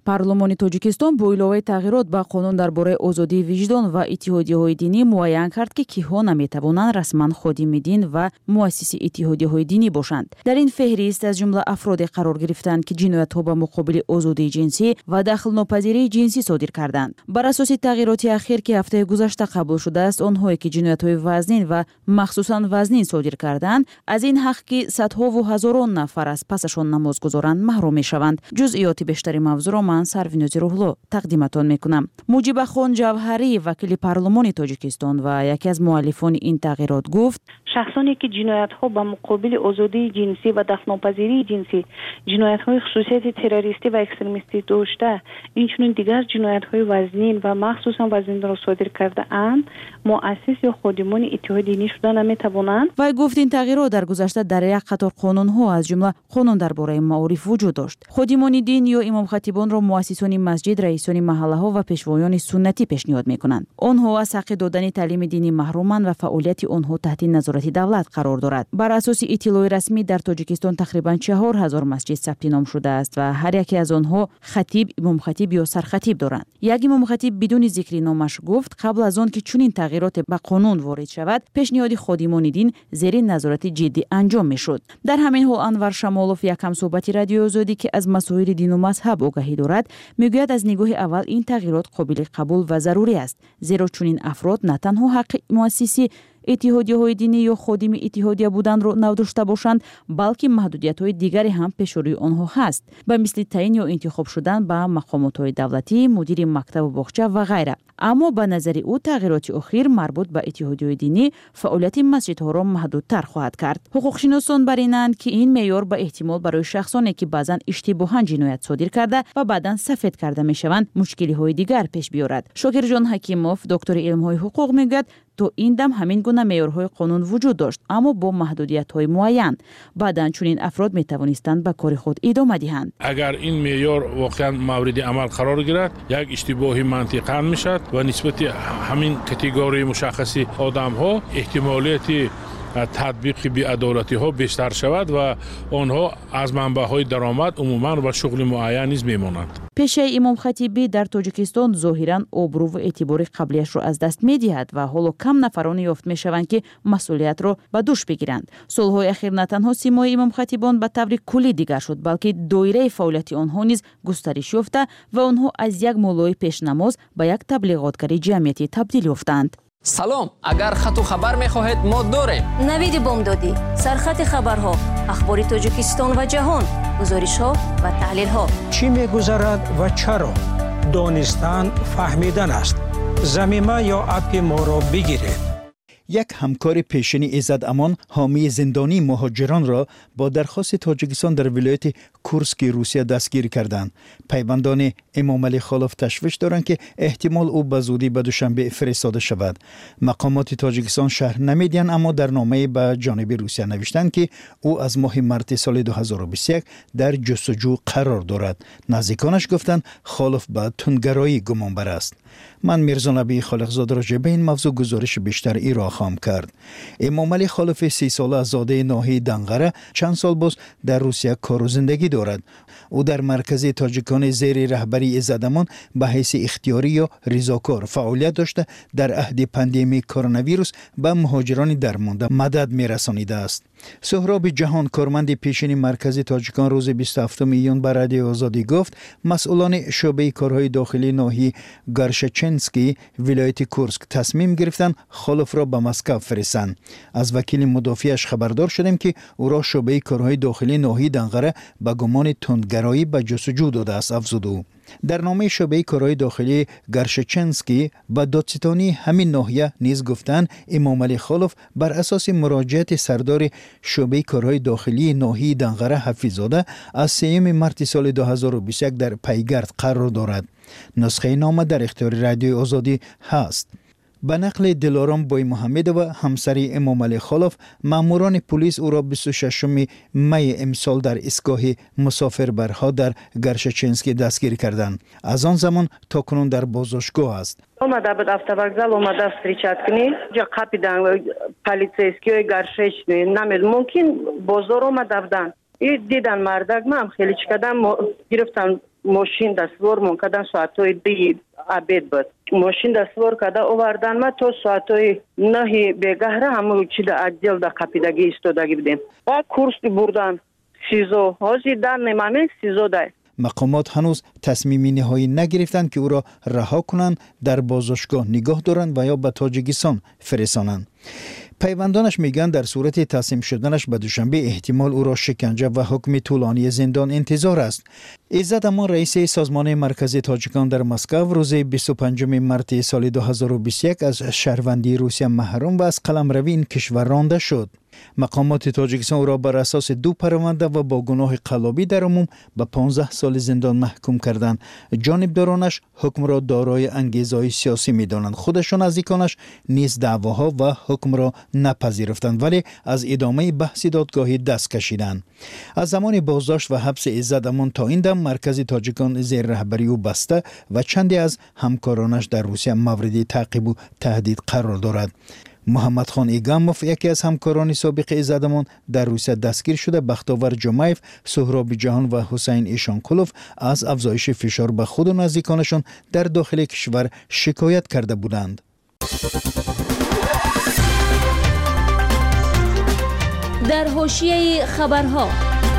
парлумони тоҷикистон бо иловаи тағйирот ба қонун дар бораи озодии виҷдон ва иттиҳодияҳои динӣ муайян кард ки киҳо наметавонанд расман ходими дин ва муассиси иттиҳодияҳои динӣ бошанд. дар ин феҳрист аз ҷумла афроде қарор гирифтанд ки ҷиноятҳо ба муқобили озодии ҷинсӣ ва дахлнопазирии ҷинсӣ содир карданд. бар асоси тағйироти ахир ки ҳафтаи гузашта қабул шудааст, онҳое ки ҷиноятҳои вазнин ва махсусан вазнин содир карданд, аз ин ҳақ ки садҳову ҳазорон нафар аз пасашон намоз гузоранд маҳрум мешаванд. ҷузъиёти бештари мавзӯъро ман Сарвинози Рӯҳло тақдиматон мекунам. Муҷибахон Ҷавҳарӣ, вакили парлумони Тоҷикистон ва яке аз муаллифони ин тағйирот гуфт: шахсоне ки ҷиноятҳо ба муқобили озодии ҷинсӣ ва дахнопазирии ҷинсӣ, ҷиноятҳои хусусияти террористӣ ва экстремистӣ дошта, инчунин дигар ҷиноятҳои вазнин ва махсусан вазнинро содир кардаанд, муассис ё ходимони иттиҳоди динӣ шуда наметавонанд. вай гуфт ин тағйирот дар гузашта дар як қатор қонунҳо аз ҷумла қонун дар бораи маориф вуҷуд дошт. ходимони дин ё имомхатибонро муассисони масҷид, раисони маҳаллаҳо ва пешвоёни суннатӣ пешниҳод мекунанд. онҳо аз ҳаққи додани таълими динӣ маҳруманд ва фаъолияти онҳо таҳти назорати давлат қарор дорад. бар асоси иттилои расмӣ дар Тоҷикистон тақрибан чаҳор ҳазор масҷид сабти ном шудааст ва ҳар яке аз онҳо хатиб, имомхатиб ё сархатиб доранд. як имомхатиб бидуни зикри номаш гуфт: қабл аз он ки чунин тағйироте ба қонун ворид шавад, пешниҳоди ходимони дин зери назорати ҷиддӣ анҷом мешуд. дар ҳамин ҳол Анвар Шамолов, як ҳамсӯҳбати Радиои Озодӣ ки аз масоили дину мазҳаб огаҳӣ дорад, мегӯяд аз нигоҳи аввал ин тағйирот қобили қабул ва зарурӣ аст, зеро чунин афрод на танҳо ҳаққи муассиси иттиҳодияҳои динӣ ё ходими иттиҳодия буданро надошта бошанд, балки маҳдудиятҳои дигаре ҳам пешорӯи онҳо ҳаст, ба мисли таъин ё интихоб шудан ба мақомотҳои давлатӣ, мудири мактабу боғча ва ғайра. аммо ба назари ӯ тағйироти охир марбут ба иттиҳодияҳои динӣ фаъолияти масҷидҳоро маҳдудтар хоҳад кард. ҳуқуқшиносон бар инанд, ки ин меъёр ба эҳтимол барои шахсоне ки баъзан иштибоҳан ҷиноят содир карда ва баъдан сафед карда мешаванд, мушкилиҳои дигар пеш биёрад. Шокирҷон Ҳакимов, доктори илмҳои ҳуқуқ, мегӯяд то ин дам ҳамин гуна меъёрҳои қонун вуҷуд дошт, аммо бо маҳдудиятҳои муайян. баъдан чунин афрод метавонистанд ба кори худ идома диҳанд. агар ин меъёр воқеан мавриди амал қарор гирад, як иштибоҳи мантиқан мешавад ва нисбати ҳамин категорияи мушаххаси одамҳо эҳтимолияти татбиқи биадолатиҳо бештар шавад ва онҳо аз манбаъҳои даромад умуман ва шуғли муайян низ мемонанд. пешаи имомхатибӣ дар Тоҷикистон зоҳиран обрӯву эътибори қаблияшро аз даст медиҳад ва ҳоло кам нафароне ёфт мешаванд ки масъулиятро ба дӯш бигиранд. солҳои ахир на танҳо симои имомхатибон ба таври куллӣ дигар шуд, балки доираи фаъолияти онҳо низ густариш ёфта ва онҳо аз як муллои пешнамоз ба як таблиғотгари ҷамъиятӣ табдил ёфтанд. салом, агар хату хабар мехоҳед мо дорем. навиди бомдодӣ, сархати хабарҳо, ахбори Тоҷикистон ва ҷаҳон, гузоришҳо ва таҳлилҳо. чӣ мегузарад ва чаро? донистан фаҳмидан аст. замима ё апи моро бигиред. یک همکار پیشین عزت امان حامی زندانی مهاجران را با درخواست تاجیکستان در ولایت کورسک روسیه دستگیر کردند. پیوندان امام علی خالف تشویش دارند که احتمال او به زودی به دوشنبه فرستاده شود. مقامات تاجیکستان شهر نمیدهند، اما در نامه به جانب روسیه نوشتند که او از ماه مارس سال دو هزار و بیست و یک در جستجو قرار دارد. نزدیکانش گفتند خالف به تندگرایی گمانبر است. من میرزا نبی خالقزاده راجع به این موضوع گزارش بیشتر ایرا خواهم کرد. امام علی خالف سی ساله زاده ناحیه دنقره چند سال باز در روسیه کار و زندگی دارد. او در مرکز تاجیکان زیر رهبری عزت امان به حیث اختیاری یا رضاکار فعالیت داشته در عهد پاندمی کرونا ویروس به مهاجران درمانده مدد میرسانیده است. سهراب جهان، کارمند پیشین مرکز تاجیکان، روز بیست و هفتم ایون به رادیو آزادی گفت مسئولان شعبه کارهای داخلی ناحیه گرشچنسکی ولایت کورسک تصمیم گرفتند خالف را به مسکو فرستند. از وکیل مدافعش خبردار شدیم که او را شعبه کارهای داخلی ناحیه دنقره به گمان تندگرایی به جستجو داده است، افزود او. در نامه شعبه کارهای داخلی گرشچنسکی به دادستانی همین ناحیه نیز گفتند امام علی خالف بر اساس مراجعت سردار شعبه کارهای داخلی ناحیه دنقره حفیظ‌زاده از سوم مارس سال دو هزار و بیست و یک در پیگرد قرار دارد. نسخه نامه در اختیار رادیو آزادی هست. به نقل دلارام بای محمد و همسری امام علی خالف، ماموران پلیس او را بیست و ششم می امسال در ایستگاه مسافربرها در گرشچنسکی دستگیر کردند. از آن زمان تا کنون در بازداشتگاه است. اومده بود автовокзал, اومده встречать کنی جا قاپیدن полицейские گرشچنی نمیل ممکن بازار اومده بودن. دیدن مردک، من خیلی چقدر گرفتن ماشین دستور مون کردن ساعتای دی عبید بود ماشین دستور کرده آوردن ما تا ساعتای نه بگهره همون چی در عجل در قپیدگی استودگی بدیم بعد کورس بردن سیزو هازی در نمامه سیزو ده. مقامات هنوز تصمیم نهایی نگرفتند که او را رها کنند، در بازداشتگاه نگاه دارند و یا به تاجیکستان فرستانند. پیوندانش میگن در صورت تسلیم شدنش به دوشنبه احتمال او را شکنجه و حکم طولانی زندان انتظار است. عزت امان رئیس سازمان مرکزی تاجیکان در مسکو روز بیست و پنجم مارس سال دو هزار و بیست و یک از شهروندی روسیه محروم و از قلمروی این کشور رانده شد. مقامات تاجیکستان او را بر اساس دو پرونده و با گناه قلابی در عموم به پانزده سال زندان محکوم کردند. جانبدارانش حکم را دارای انگیزهای سیاسی می‌دانند. خودشان نزدیکانش نیز دعواها و حکم را نپذیرفتند ولی از ادامه بحث دادگاهی دست کشیدند. از زمان بازداشت و حبس عزت امان تا این دم مرکز تاجیکان زیر رهبری او بسته و چندی از همکارانش در روسیه مورد تعقیب و تهدید قرار دارد. محمد خان ایگاموف یکی از همکاران سابق عزت امان در روسیه دستگیر شده. بختاور جمایف، سهراب جهان و حسین ایشانکولوف از افزایش فشار به خود و نزدیکانشان در داخل کشور شکایت کرده بودند. در حاشیه خبرها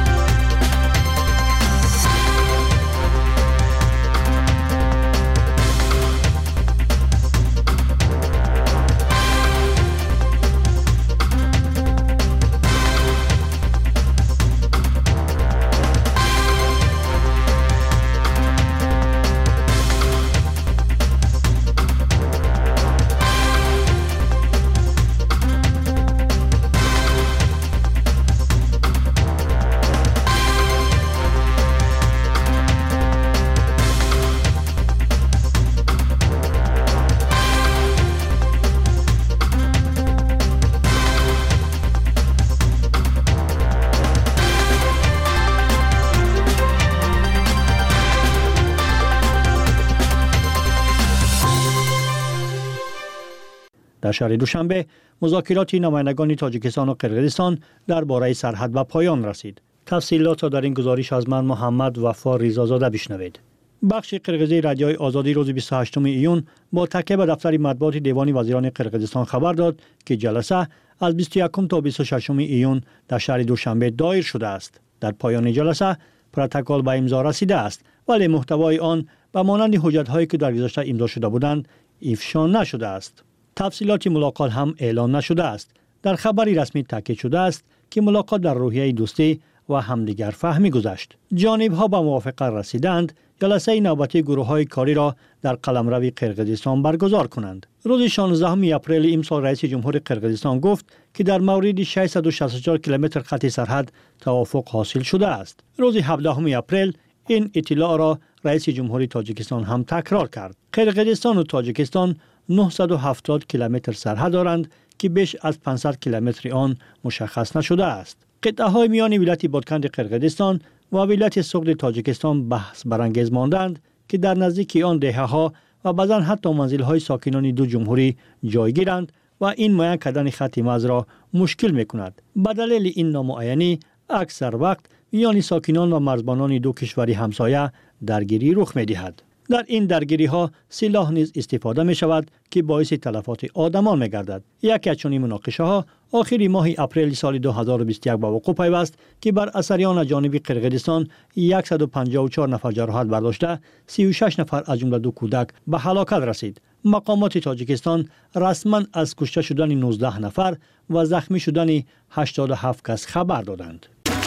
در شهر دوشنبه مذاکرات نمایندگان تاجیکستان و قرقیزستان درباره سرحد به پایان رسید. تفصیلات را در این گزارش از من محمد وفا ریزازاده بشنوید. بخش قرقیزی رادیوی آزادی روز بیست و هشتم ایون با تکیه به دفتر مطبوعات دیوان وزیران قرقیزستان خبر داد که جلسه از بیست و یکم تا بیست و ششم ایون در شهر دوشنبه دایر شده است. در پایان جلسه پروتکل به امضا رسیده است ولی محتوای آن به مانند حجت‌هایی که در گذشته امضا شده بودند افشا نشده است. تفصیلات ملاقات هم اعلان نشده است. در خبری رسمی تاکید شده است که ملاقات در روحیه دوستی و همدیگر فهمی گذشت. جانب‌ها به موافقت رسیدند جلسه نوبتی گروه‌های کاری را در قلمرو قرقیزستان برگزار کنند. روز شانزدهم اپریل امسال رئیس جمهور قرقیزستان گفت که در مورد ششصد و شصت و چهار کیلومتر خط سرحد توافق حاصل شده است. روز هفدهم اپریل این اطلاع را رئیس جمهور تاجیکستان هم تکرار کرد. قرقیزستان و تاجیکستان نهصد و هفتاد کیلومتر سرحد دارند که بیش از پانصد کیلومتر آن مشخص نشده است. قطعه‌های میان ولایت بادکند قرقیزستان و ولایت سغد تاجیکستان بحث برانگیز ماندند که در نزدیک آن دهه‌ها و بعضاً حتی منزل‌های ساکنان دو جمهوری جای گیرند و این معین کردن خط مرز را مشکل می‌کند. به دلیل این نامعینی اکثر وقت میان ساکنان و مرزبانان دو کشوری همسایه درگیری رخ می‌دهد. در این درگیری ها سلاح نیز استفاده می شود که باعث تلفات آدمان می گردد. یکی از چنین مناقشه ها آخر ماه اپریل سال دو هزار و بیست و یک به وقوع پیوست که بر اثر آن از جانب قرقیزستان صد و پنجاه و چهار نفر جراحت برداشته، سی و شش نفر از جمله دو کودک به هلاکت رسید. مقامات تاجیکستان رسما از کشته شدن نوزده نفر و زخمی شدن هشتاد و هفت کس خبر دادند.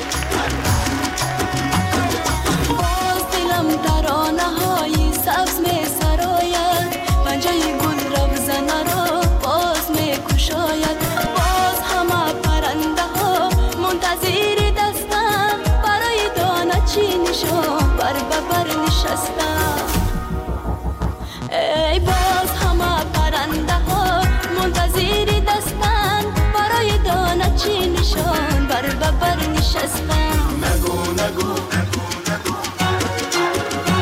سبز می سراید پنجه گل روزنه را باز می کشاید باز همه پرنده ها منتظر دستم برای دانه چینشان بر ببر نشستم ای باز همه پرنده ها منتظر دستم برای دانه چینشان بر ببر نشستم نگو نگو نگو نگو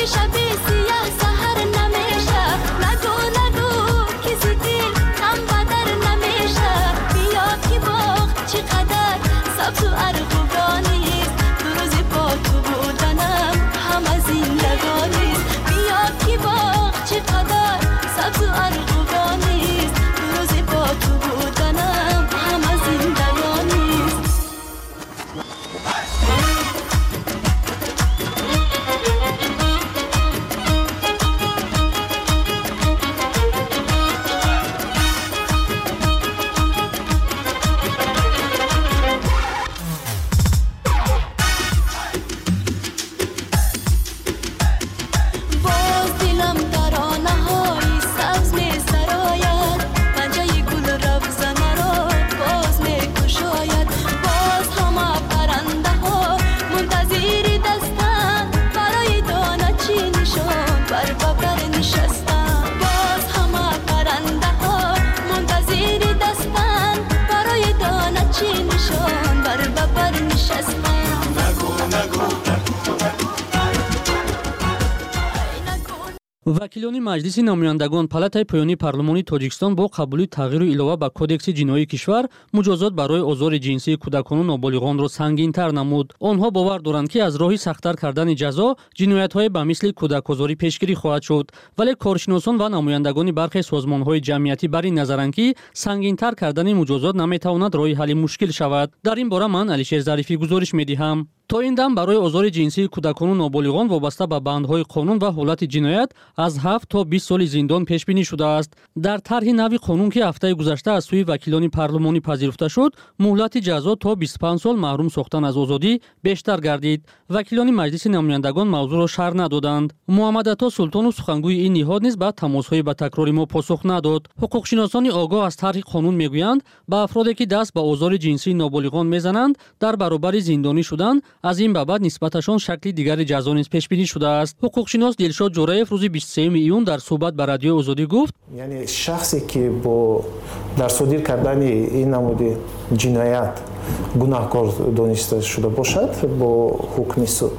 вакилони маҷлиси намояндагон палатаи поёнии парлумони тоҷикистон бо қабули тағйиру илова ба кодекси ҷиноии кишвар муҷозот барои озори ҷинсии кӯдакону ноболиғонро сангинтар намуд. онҳо бовар доранд ки аз роҳи сахттар кардани ҷазо ҷиноятҳое ба мисли кӯдакозорӣ пешгирӣ хоҳад шуд, вале коршиносон ва намояндагони бархе созмонҳои ҷамъиятӣ бар ин назаранд ки сангинтар кардани муҷозот наметавонад роҳи ҳалли мушкил шавад. дар ин бора ман Алишер Зарифӣ гузориш медиҳам. то ин дам барои озори ҷинсии кӯдакону ноболиғон вобаста ба бандҳои қонун ва ҳолати ҷиноят аз ҳафт то бист соли зиндон пешбинӣ шудааст. дар тарҳи нави қонун ки ҳафтаи гузашта аз сӯи вакилони парлумонӣ пазируфта шуд, муҳлати ҷазо то бисту панҷ сол маҳрум сохтан аз озодӣ бештар гардид. вакилони маҷлиси намояндагон мавзӯъро шарҳ надоданд. муҳаммадато Султонов сухангӯи ин ниҳод низ ба тамосҳои ба такрори мо посух надод. ҳуқуқшиносони огоҳ аз тарҳи қонун мегӯянд ба афроде ки даст ба озори ҷинсии ноболиғон мезананд дар баробари зиндонӣ шудан аз ин ба баъд нисбаташон шакли дигари ҷазо низ пешбинӣ шудааст. ҳуқуқшинос Дилшод Ҷураев рӯзи бисту сеюми июн дар суҳбат ба радиои Озодӣ гуфт: яъне шахсе ки бо дар содир кардани ин намуди ҷиноят гунаҳкор дониста шуда бошад бо ҳукми суд,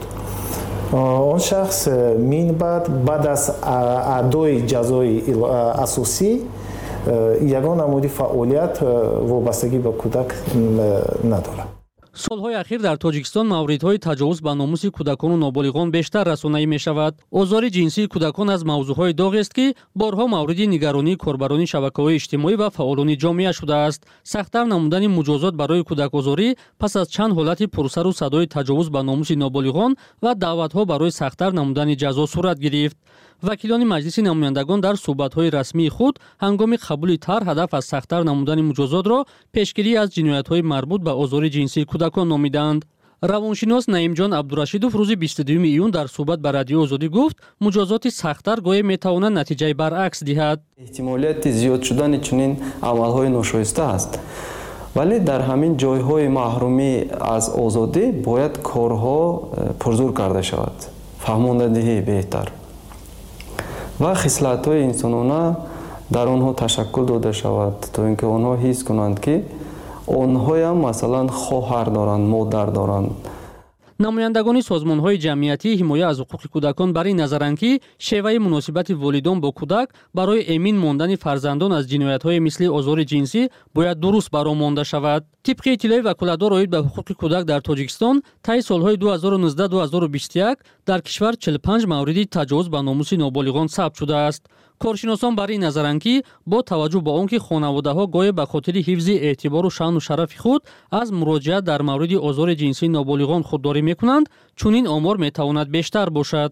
он шахс минбаъд баъд аз адои ҷазои асосӣ ягон намуди фаъолият вобастагӣ ба кӯдак надорад. солҳои ахир дар тоҷикистон мавридҳои таҷовуз ба номуси кӯдакону ноболиғон бештар расонаӣ мешавад. озори ҷинсии кӯдакон аз мавзӯъҳои догест ки борҳо мавриди нигаронии корбарони шабакаҳои иҷтимоӣ ва фаъолони ҷомеа шудааст. сахттар намудани муҷозот барои кӯдакозорӣ пас аз чанд ҳолати пурсару садои таҷовуз ба номуси ноболиғон ва даъватҳо барои сахттар намудани ҷазо сурат гирифт. вакилони маҷлиси намояндагон дар суҳбатҳои расмии худ ҳангоми қабули тарҳ ҳадаф аз сахттар намудани муҷозотро пешгирӣ аз ҷиноятҳои марбут ба озори ҷинсии кӯдакон номиданд. равоншинос Наимҷон Абдурашидов рӯзи бисту дуюми июн дар суҳбат ба радиои Озодӣ гуфт: муҷозоти сахттар гоҳе метавонад натиҷаи баръакс диҳад. эҳтимолияти зиёд шудани чунин амалҳои ношоиста аст, вале дар ҳамин ҷойҳои маҳрумӣ аз озодӣ бояд корҳо пурзур карда шавад, фаҳмондадиҳӣ беҳтар ва хислатҳои инсонона дар онҳо ташаккул дода шавад, то ин ки онҳо ҳис кунанд ки онҳоям масалан хоҳар доранд, модар доранд. намояндагони созмонҳои ҷамъиятии ҳимоя аз ҳуқуқи кӯдакон бар ин назаранд ки шеваи муносибати волидон бо кӯдак барои эмин мондани фарзандон аз ҷиноятҳое мисли озори ҷинсӣ бояд дуруст баромонда шавад. тибқи иттилои ваколатдор оид ба ҳуқуқи кӯдак дар тоҷикистон таи солҳои ду ҳазору нуздаҳ - ду ҳазору бисту як дар кишвар чилу панҷ мавриди таҷовуз ба номуси ноболиғон сабт шудааст. коршиносон бар ин назаранд ки бо таваҷҷӯҳ ба он ки хонаводаҳо гоҳе ба хотири ҳифзи эътибору шаъну шарафи худ аз муроҷиат дар мавриди озори ҷинсии ноболиғон худдорӣ мекунанд, чунин омор метавонад бештар бошад.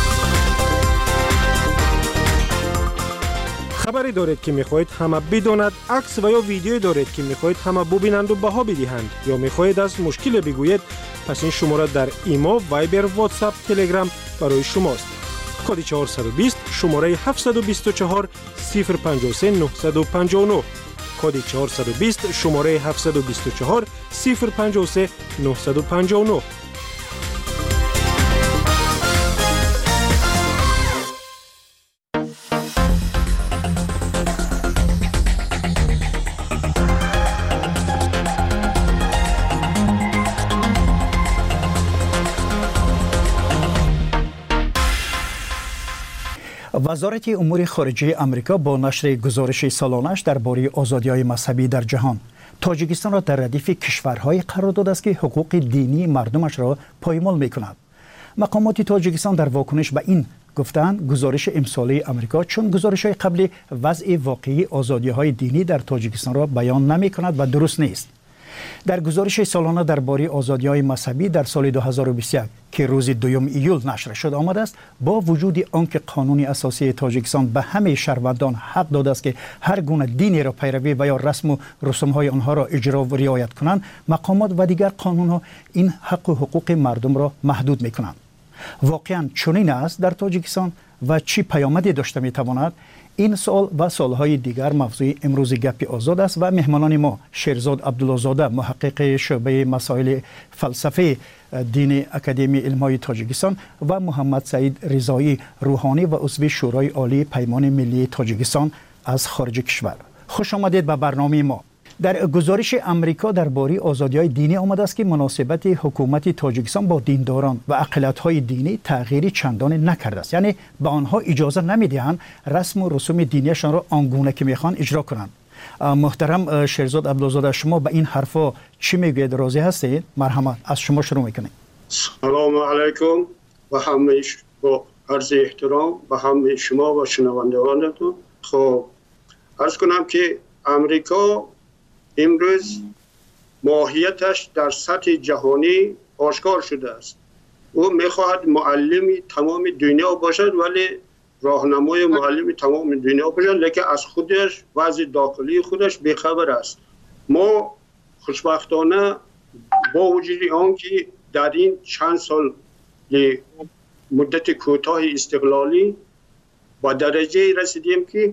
хабаре доред ки мехоҳед ҳама бидонад, акс ва ё видеое доред ки мехоҳед ҳама бубинанду баҳо бидиҳанд ё мехоҳед аз мушкиле бигӯед, пас ин шумора дар имо, вайбер, вотсап, телеграм барои шумост. коди чаҳорсаду бист шумораи ҳафтсаду бисту чаҳор сифр панҷоҳ се нуҳсаду панҷоҳ нӯҳ, коди чаҳорсаду бист шумораи ҳафтсаду бисту чаҳор сифр панҷоҳ се нуҳсаду панҷоҳ нӯҳ. وزارت امور خارجه آمریکا با نشر گزارش سالانش درباره آزادی‌های مذهبی در جهان تاجیکستان را در ردیف کشورهای قرار داده است که حقوق دینی مردمش را پایمال می‌کند. مقامات تاجیکستان در واکنش به این گفتند گزارش امساله آمریکا چون گزارش‌های قبلی وضع واقعی آزادی‌های دینی در تاجیکستان را بیان نمی‌کند و درست نیست. در گزارش سالانه درباره آزادی‌های مذهبی در سال دو هزار و بیست و یک که روز دوم ایول نشر شد آمده است با وجود آنکه قانون اساسی تاجیکستان به همه شهروندان حق داده است که هر گونه دینی را پیروی و یا رسم و رسوم‌های آنها را اجرا و رعایت کنند، مقامات و دیگر قانون‌ها این حق و حقوق مردم را محدود می‌کنند. واقعاً چنین است در تاجیکستان و چی پیامدی داشته می‌تواند؟ این سوال و سوالهای دیگر موضوع امروز گپ آزاد است و مهمانان ما شیرزاد عبدالله‌زاده محقق شعبه مسائل فلسفه دین اکادمی علم‌های تاجیکستان و محمد سعید رضایی روحانی و عضو شورای عالی پیمان ملی تاجیکستان از خارج کشور. خوش آمدید به برنامه ما. در گزارش آمریکا درباره آزادی‌های دینی آمده است که مناسبت حکومت تاجیکستان با دینداران و اقلیت‌های دینی تغییری چندان نکرده است، یعنی به آنها اجازه نمی‌دهند رسم و رسوم دینیشان را آنگونه که می‌خواهند اجرا کنند. محترم شیرزاد عبدالله‌زاده، شما به این حرفا چی میگوید؟ راضی هستید؟ مرحمت، از شما شروع می‌کنیم. سلام علیکم و همه با عرض احترام به همه شما و شنوندگانتون. خب عرض کنم که امریکا امروز ماهیتش در سطح جهانی آشکار شده است. او میخواهد معلمی تمام دنیا باشد، ولی راهنمای معلمی تمام دنیا باشد، لیکن از خودش وضع داخلی خودش بیخبر است. ما خوشبختانه با وجود آنکه در این چند سال مدت کوتاه استقلالی با درجه رسیدیم که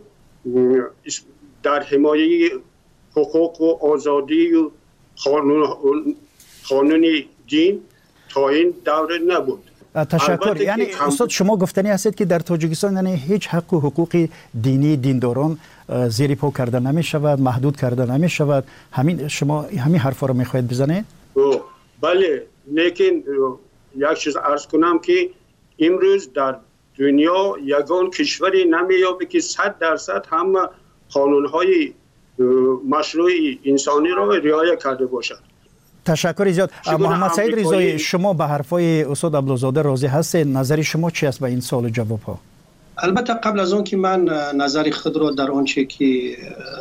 در حمایه حقوق و آزادی و قانون قانونی دین تا این دوره نبود. تشکر. یعنی استاد شما گفتنی هستید که در تاجیکستان یعنی هیچ حق و حقوق دینی دینداران زیر پا کرده نمی شود، محدود کرده نمی شود. همین شما همین حرفا رو میخواهید بزنید؟ بله، لیکن یک چیز عرض کنم که امروز در دنیا یگان کشوری نمیابه که صد درصد هم قانونهای مشروع انسانی را رعایت کرده باشد. تشکر زیاد. محمد سعید رضایی، شما به حرفای استاد عبدالله‌زاده راضی هستید؟ نظر شما چی است به این سوال و جواب ها؟ البته قبل از اون که من نظر خود را در آنچه که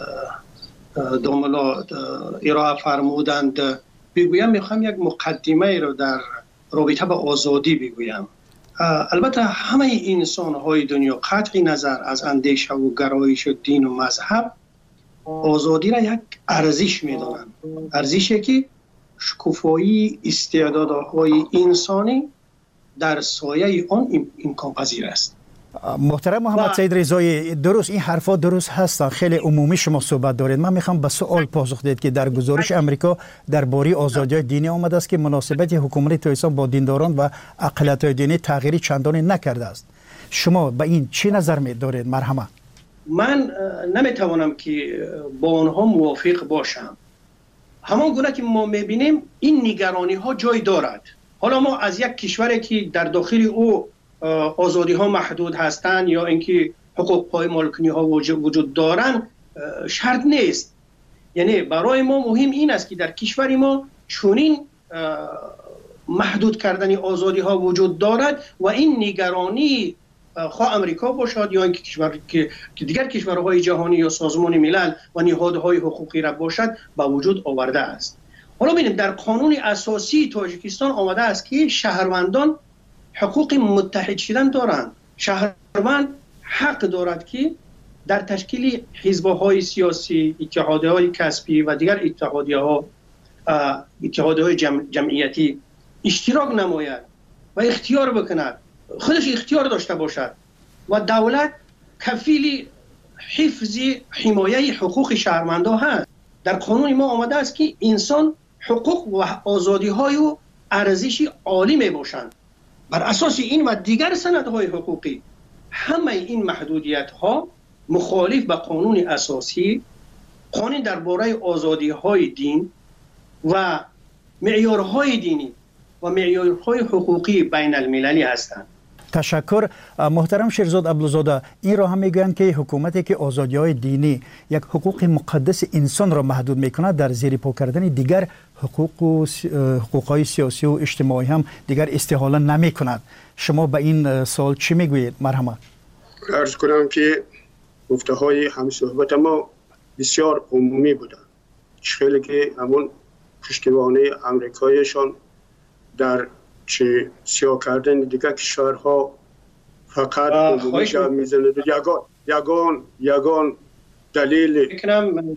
دوملا ارائه فرمودند بگویم، میخوام یک مقدمه ای را در رابطه با آزادی بگویم. البته همه انسان های دنیا قطع نظر از اندیشه و گرایش و دین و مذهب آزادی را یک ارزش می‌دانند. ارزشی که شکوفایی استعدادهای انسانی در سایه آن امکان پذیر است. محترم محمد سعید رضایی، درست این حرفا درست هستن، خیلی عمومی شما صحبت دارید. من میخوام به سوال پاسخ دهید که در گزارش آمریکا درباره آزادی‌های دینی آمده است که مناسبت حکومت تاجیکستان با دینداران و اقلیت‌های دینی تغییری چندانی نکرده است. شما به این چی نظر می‌دارید؟ مرحمت. من نمیتوانم که با آنها موافق باشم. همان گونه که ما میبینیم این نگرانی ها جای دارد. حالا ما از یک کشوری که در داخل او آزادی ها محدود هستند یا اینکه حقوق پایمال کنی ها وجود دارند شرط نیست. یعنی برای ما مهم این است که در کشور ما چنین محدود کردن آزادی ها وجود دارد و این نگرانی خواه امریکا باشد یا اینکه کشور که دیگر کشورهای جهانی یا سازمان ملل و نهادهای حقوقی را باشد با وجود آورده است. حالا ببینیم در قانون اساسی تاجیکستان آمده است که شهروندان حقوق متحد شدن دارند. شهروند حق دارد که در تشکیل حزب‌های سیاسی، اتحادیه‌های کسبی و دیگر اتحادیه‌ها اتحادیه‌های جمع، جمعیتی اشتراک نماید و اختیار بکند، خودش اختیار داشته باشد و دولت کفیل حفظ حمایه حقوق شهروندان هست. در قانون ما آمده است که انسان حقوق و آزادی‌های و ارزش عالی می باشند. بر اساس این و دیگر سندهای حقوقی همه این محدودیت‌ها مخالف به قانون اساسی، قانون درباره آزادی‌های دین و معیارهای دینی و معیارهای حقوقی بین المللی هستند. تشکر. محترم شیرزاد عبدالزاده، این را هم میگویند که حکومتی که آزادی‌های دینی یک حقوق مقدس انسان را محدود میکند، در زیر پا کردن دیگر حقوق و حقوق‌های سیاسی و اجتماعی هم دیگر استحاله نمیکند. شما به این سوال چی میگویید؟ مرحمت. عرض کنم که گفته‌های همصحبت ما بسیار عمومی بودند. خیلی که همون پشتوانه امریکایشان در چه سیاه کردن دیگر کشورها فقط عمومی جا میزند. یگان یگان یگان دلیل فکرم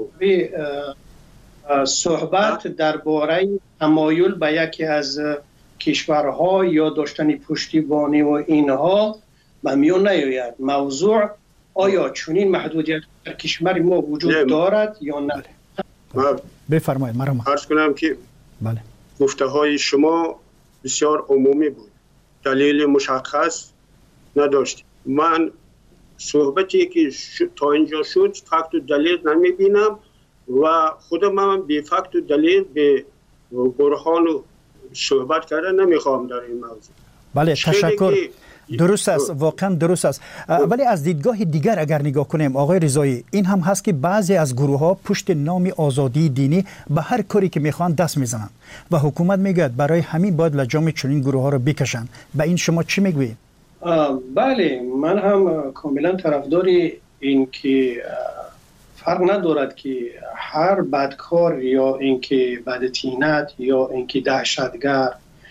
صحبت درباره تمایل به یکی از کشورها یا داشتن پشتیبانی و اینها به میان نیاید. موضوع آیا چنین محدودیت در کشور ما وجود دارد یا نه؟ بفرمایید. مرحبا. عرض کنم که بله، گفته های شما بسیار عمومی بود، دلیل مشخص نداشت. من صحبتی که تا اینجا شد فکت و دلیل نمی بینم و خودم هم به فکت و دلیل به برهان و صحبت کردن نمیخوام در این موضوع. بله تشکر. درست است، واقعا درست است. ولی از دیدگاه دیگر اگر نگاه کنیم آقای رضایی، این هم هست که بعضی از گروه ها پشت نام آزادی دینی به هر کاری که میخوان دست میزنند و حکومت میگه برای همین باید لجام چنین گروه ها رو بکشن. به این شما چی میگویید؟ بله، من هم کاملا طرفدار این که فرق ندارد که هر بدکار یا اینکه بدتینت یا اینکه دهشتگر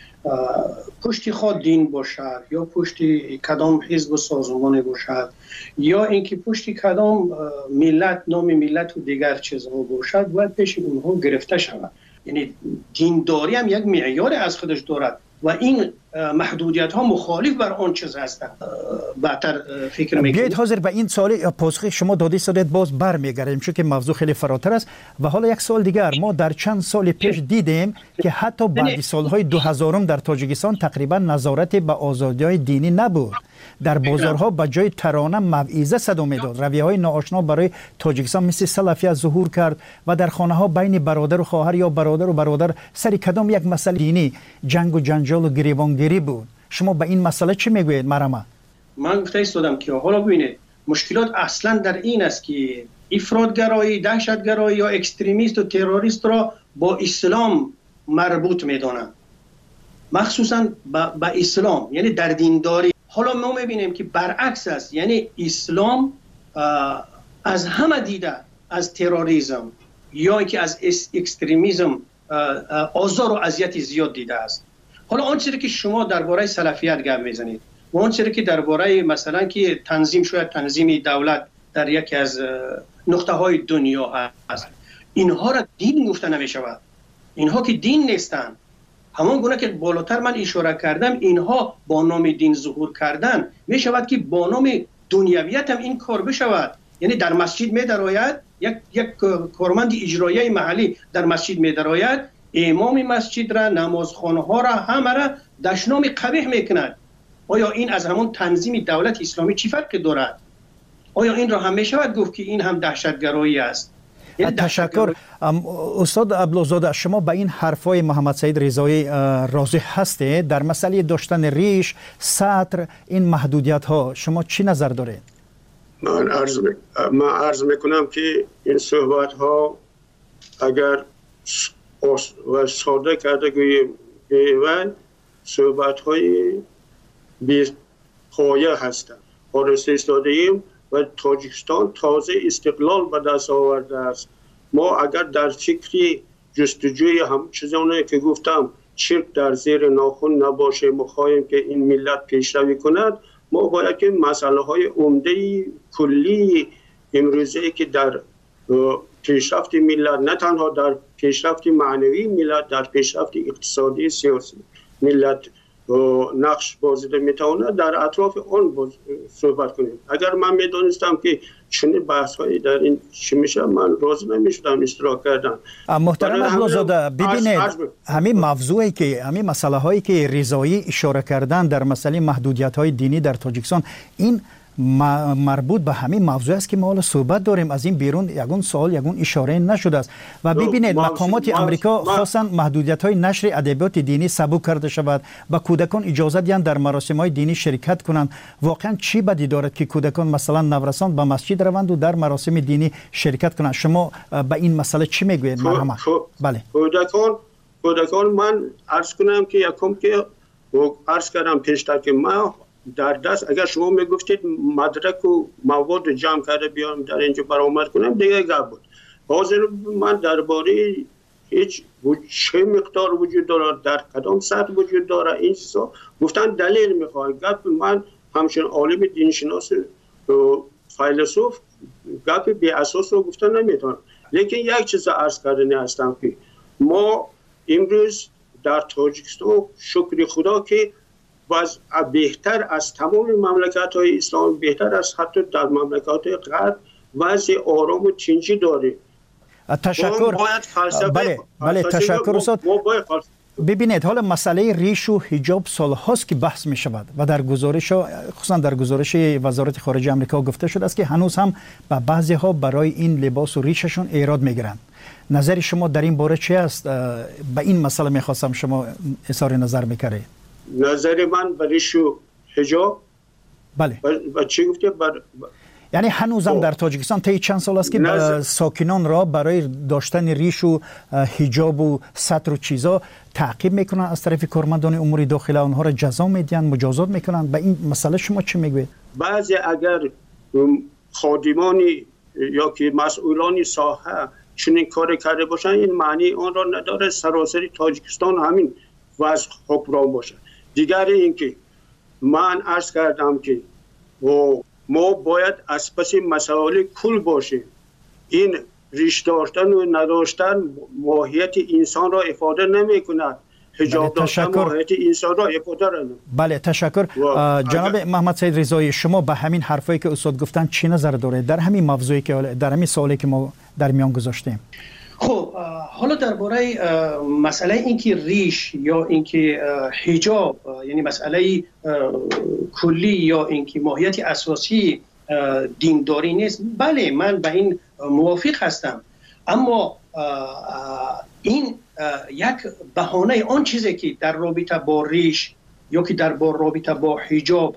پشتی خود دین باشد یا پشتی کدام حزب و سازمان باشد یا اینکه پشتی کدام ملت نام ملت و دیگر چیزها باشد باید پیش اونها گرفته شود. یعنی دینداری هم یک معیار از خودش دارد و این محدودیت ها مخالف بر آن چیز هستند. بهتر فکر میکنید. بیایید حاضر به این سوال پاسخ شما دادی سادت باز برمیگردیم، چون که موضوع خیلی فراتر است. و حالا یک سوال دیگر، ما در چند سال پیش دیدیم که حتی بعد سالهای دو هزارم در تاجیکستان تقریبا نظارت به آزادی‌های دینی نبود. در بازارها به جای ترانه موعظه صدا میداد. رویه‌های ناآشنا برای تاجیکستان مثل سلفیت ظهور کرد و در خانه‌ها بین برادر و خواهر یا برادر و برادر سر کدام یک مسئله دینی جنگ و جنجال و گریبانگیری بود. شما به این مسئله چی میگویید؟ مرحبا. من گفته ایستادم که حالا ببینید مشکلات اصلا در این است که افراطگرایی، دهشتگرایی یا اکستریمیست و تروریست را با اسلام مربوط میدانند، مخصوصا با اسلام، یعنی در دینداری. حالا ما میبینیم که برعکس است، یعنی اسلام از همه دیده از تروریسم یا اینکه از اکستریمیسم آزار و اذیت زیاد دیده است. حالا آن چیزی که شما درباره سلفیت گپ میزنید و آن چیزی که درباره مثلا که تنظیم شاید تنظیم دولت در یکی از نقطه های دنیا هست، اینها را دین گفته نمی شود. اینها که دین نیستند. همان گونه که بالاتر من اشاره کردم، اینها با نام دین ظهور کردن می شود که با نام دنیویت هم این کار بشود. یعنی در مسجد می درآید، یک یک کارمند اجرایی محلی در مسجد می درآید، امام مسجد را، نمازخانه ها را، همه را دشنام قبیح میکند. آیا این از همون تنظیم دولت اسلامی چی فرقی دارد؟ آیا این را هم می شود گفت که این هم دهشتگرایی است؟ تشکر. استاد عبدالزاده، شما به این حرفای محمد سعید رضایی راضی هستید؟ در مسئله داشتن ریش، سطر، این محدودیت ها شما چی نظر دارید؟ من عرض می... من عرض میکنم که این صحبت ها اگر و ساده کرده گوییم و صحبت های بی پایه هستند. پارسه ایستاده ایم و تاجیکستان تازه استقلال به دست آورده است. ما اگر در فکری جستجوی هم چیزانی که گفتم چرک در زیر ناخن نباشه، مخواهیم که این ملت پیشروی کند، ما باید که مسئله های عمده کلی امروزه که در پیشرفت ملت، نه تنها در پیشرفت معنوی ملت، در پیشرفت اقتصادی سیاسی ملت نقش بازیده میتونه، در اطراف آن صحبت کنیم. اگر من میدونستم که چنین بحث هایی در این چی میشه، من راضی نمیشدم اشتراک کردم. محترم عبدالزاده، ببینید همین موضوعی که همین مسئله هایی که رضایی اشاره کردن در مسئله محدودیت های دینی در تاجیکستان، این مربوط به همین موضوع است که ما حالا صحبت داریم. از این بیرون یگون سوال یگون اشاره نشده است و ببینید مقامات امریکا خاصا محدودیت های نشر ادبیات دینی سبک کرده شود و کودکان اجازه دهند در مراسم های دینی شرکت کنند. واقعا چی بدی دارد که کودکان مثلا نورسان به مسجد روند و در مراسم دینی شرکت کنند؟ شما به این مسئله چی میگوید مرحمت؟ بله کودکان کودکان من عرض کنم که یکم که عرض کردم پیشتر که ما در دست اگر شما میگفتید مدرک و مواد جمع کرده بیام در اینجا برآمد کنم دیگه گپ بود. حاضر من درباره هیچ چه مقدار وجود داره در کدام سطح وجود داره این چیزا گفتن دلیل میخواد. گپ من همچنین عالم دینشناس فیلسوف گپ بی اساس رو گفتن نمیتونم. لیکن یک چیز عرض کردنی هستم که ما امروز در تاجیکستان شکر خدا که وضع بهتر از تمام مملکت های اسلام، بهتر از حتی در مملکت غرب وضع آرام و تنجی داره. تشکر. بله بله تشکر استاد. ببینید حالا مسئله ریش و حجاب سال هاست که بحث می شود و در گزارش خصوصا در گزارش وزارت خارجه آمریکا گفته شده است که هنوز هم به بعضی ها برای این لباس و ریششون ایراد میگیرند. نظر شما در این باره چی است؟ به این مسئله میخواستم شما اظهار نظر میکردید. نظر من برای شو حجاب بله و چی گفتی بر... یعنی هنوز هم در تاجیکستان طی چند سال است که نظر... ساکنان را برای داشتن ریش و حجاب و ستر و چیزا تعقیب میکنن از طرف کارمندان امور داخله، آنها را جزا میدن، مجازات میکنن. به این مسئله شما چی میگوید؟ بعضی اگر خادمانی یا که مسئولان ساحه چنین کار کرده باشن این معنی آن را نداره سراسر تاجیکستان همین وضع حکمران باشه. دیگر اینکه من عرض کردم که ما باید از پس مسائل کل باشیم. این ریش داشتن و نداشتن ماهیت انسان را افاده نمی کند. حجاب داشتن ماهیت انسان را افاده را نمی. بله تشکر. جناب محمد سید رضایی شما به همین حرفایی که استاد گفتن چی نظر دارید در همین موضوعی که در همین سوالی که ما در میان گذاشتیم؟ خب حالا درباره مسئله اینکه ریش یا اینکه حجاب یعنی مسئله کلی یا اینکه ماهیت اساسی دینداری نیست، بله من به این موافق هستم، اما این یک بهانه آن چیزی که در رابطه با ریش یا که در رابطه با حجاب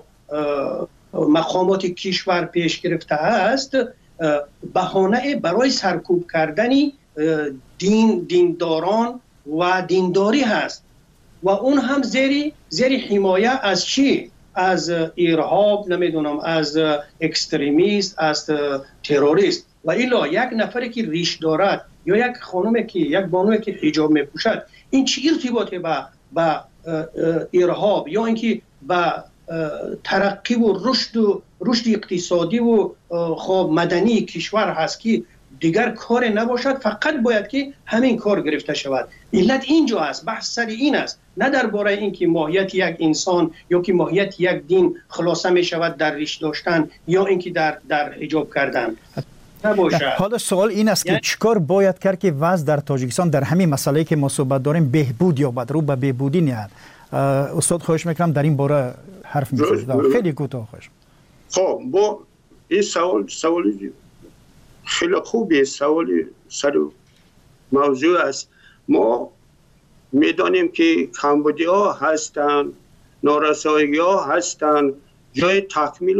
مقامات کشور پیش گرفته است بهانه برای سرکوب کردنی دین دینداران و دینداری هست و اون هم زیر زیر حمایه از چی؟ از ارهاب، نمیدونم از اکستریمیست، از تروریست. و الا یک نفری که ریش دارد یا یک خانومی که یک بانوی که حجاب میپوشد این چه ارتباطی با با ارهاب یا اینکه با ترقی و رشد و رشد اقتصادی و خب مدنی کشور هست که دیگر کار نباشد، فقط باید که همین کار گرفته شود. علت اینجا است، بحث سر این است، نه درباره اینکه ماهیت یک انسان یا که ماهیت یک دین خلاصه می شود در ریش داشتن یا اینکه در در حجاب کردن. حالا سوال این است که چیکار باید کرد که وضع در تاجیکستان در همین مسئله که ما صحبت داریم بهبود یابد، رو به بهبودی نیاد؟ استاد خواهش میکنم در این باره حرف میزنید. خیلی کوتاه خواهش. خب با این سوال سوالی خیلی خوبه، سوالی سر موضوع است. ما میدانیم که کمبودی ها هستن، نارسایی ها هستن، جای تکمیل و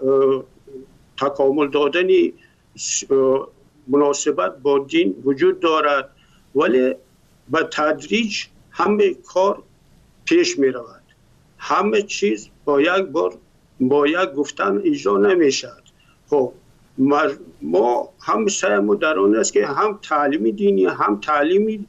تکامل دادنی مناسبت با دین وجود دارد، ولی به تدریج همه کار پیش می رود. همه چیز با یک بار با یک گفتن اجرا نمی شد. خب ما هم سعی در آن است که هم تعلیمی دینی هم تعلیمی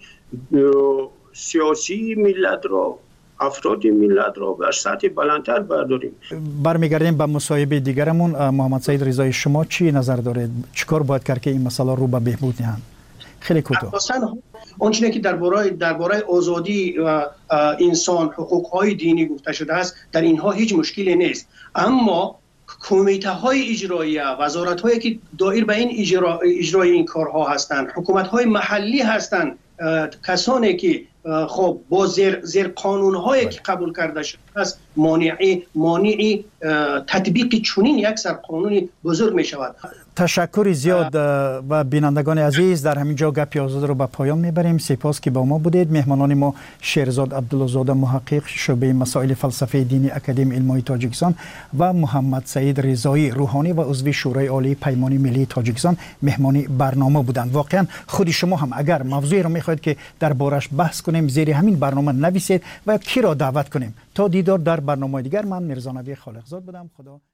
سیاسی ملت را، افراد ملت را بر سطح بلندتر برداریم. برمیگردیم به مصاحبه دیگرمون. محمد سید رضایی شما چی نظر دارید؟ چیکار باید کرد که این مسئله رو به بهبود نهند؟ خیلی کوتاه. اصلا آنچه که درباره درباره آزادی و انسان، حقوق‌های دینی گفته شده است، در اینها هیچ مشکلی نیست، اما کمیته های اجرایی، وزارت هایی که دایر به این اجرا اجرای این کارها هستند، حکومت های محلی هستند، کسانی که خب با زیر زیر قانون هایی که قبول کرده شده است مانع مانع تطبیق چنین یک سر قانون بزرگ می شود. تشکر زیاد و بینندگان عزیز، در همین جا گپی آزاد رو به پایان میبریم. سپاس که با ما بودید. مهمانان ما شیرزاد عبدالله زاده محقق شعبه مسائل فلسفه دینی اکادمی علمای تاجیکستان و محمد سعید رضایی روحانی و عضو شورای عالی پیمان ملی تاجیکستان مهمانی برنامه بودند. واقعا خود شما هم اگر موضوعی رو میخواید که دربارش بحث کنیم زیر همین برنامه نویسید و کی را دعوت کنیم. تا دیدار در برنامه دیگر، من میرزا نوی خالقزاد بودم. خدا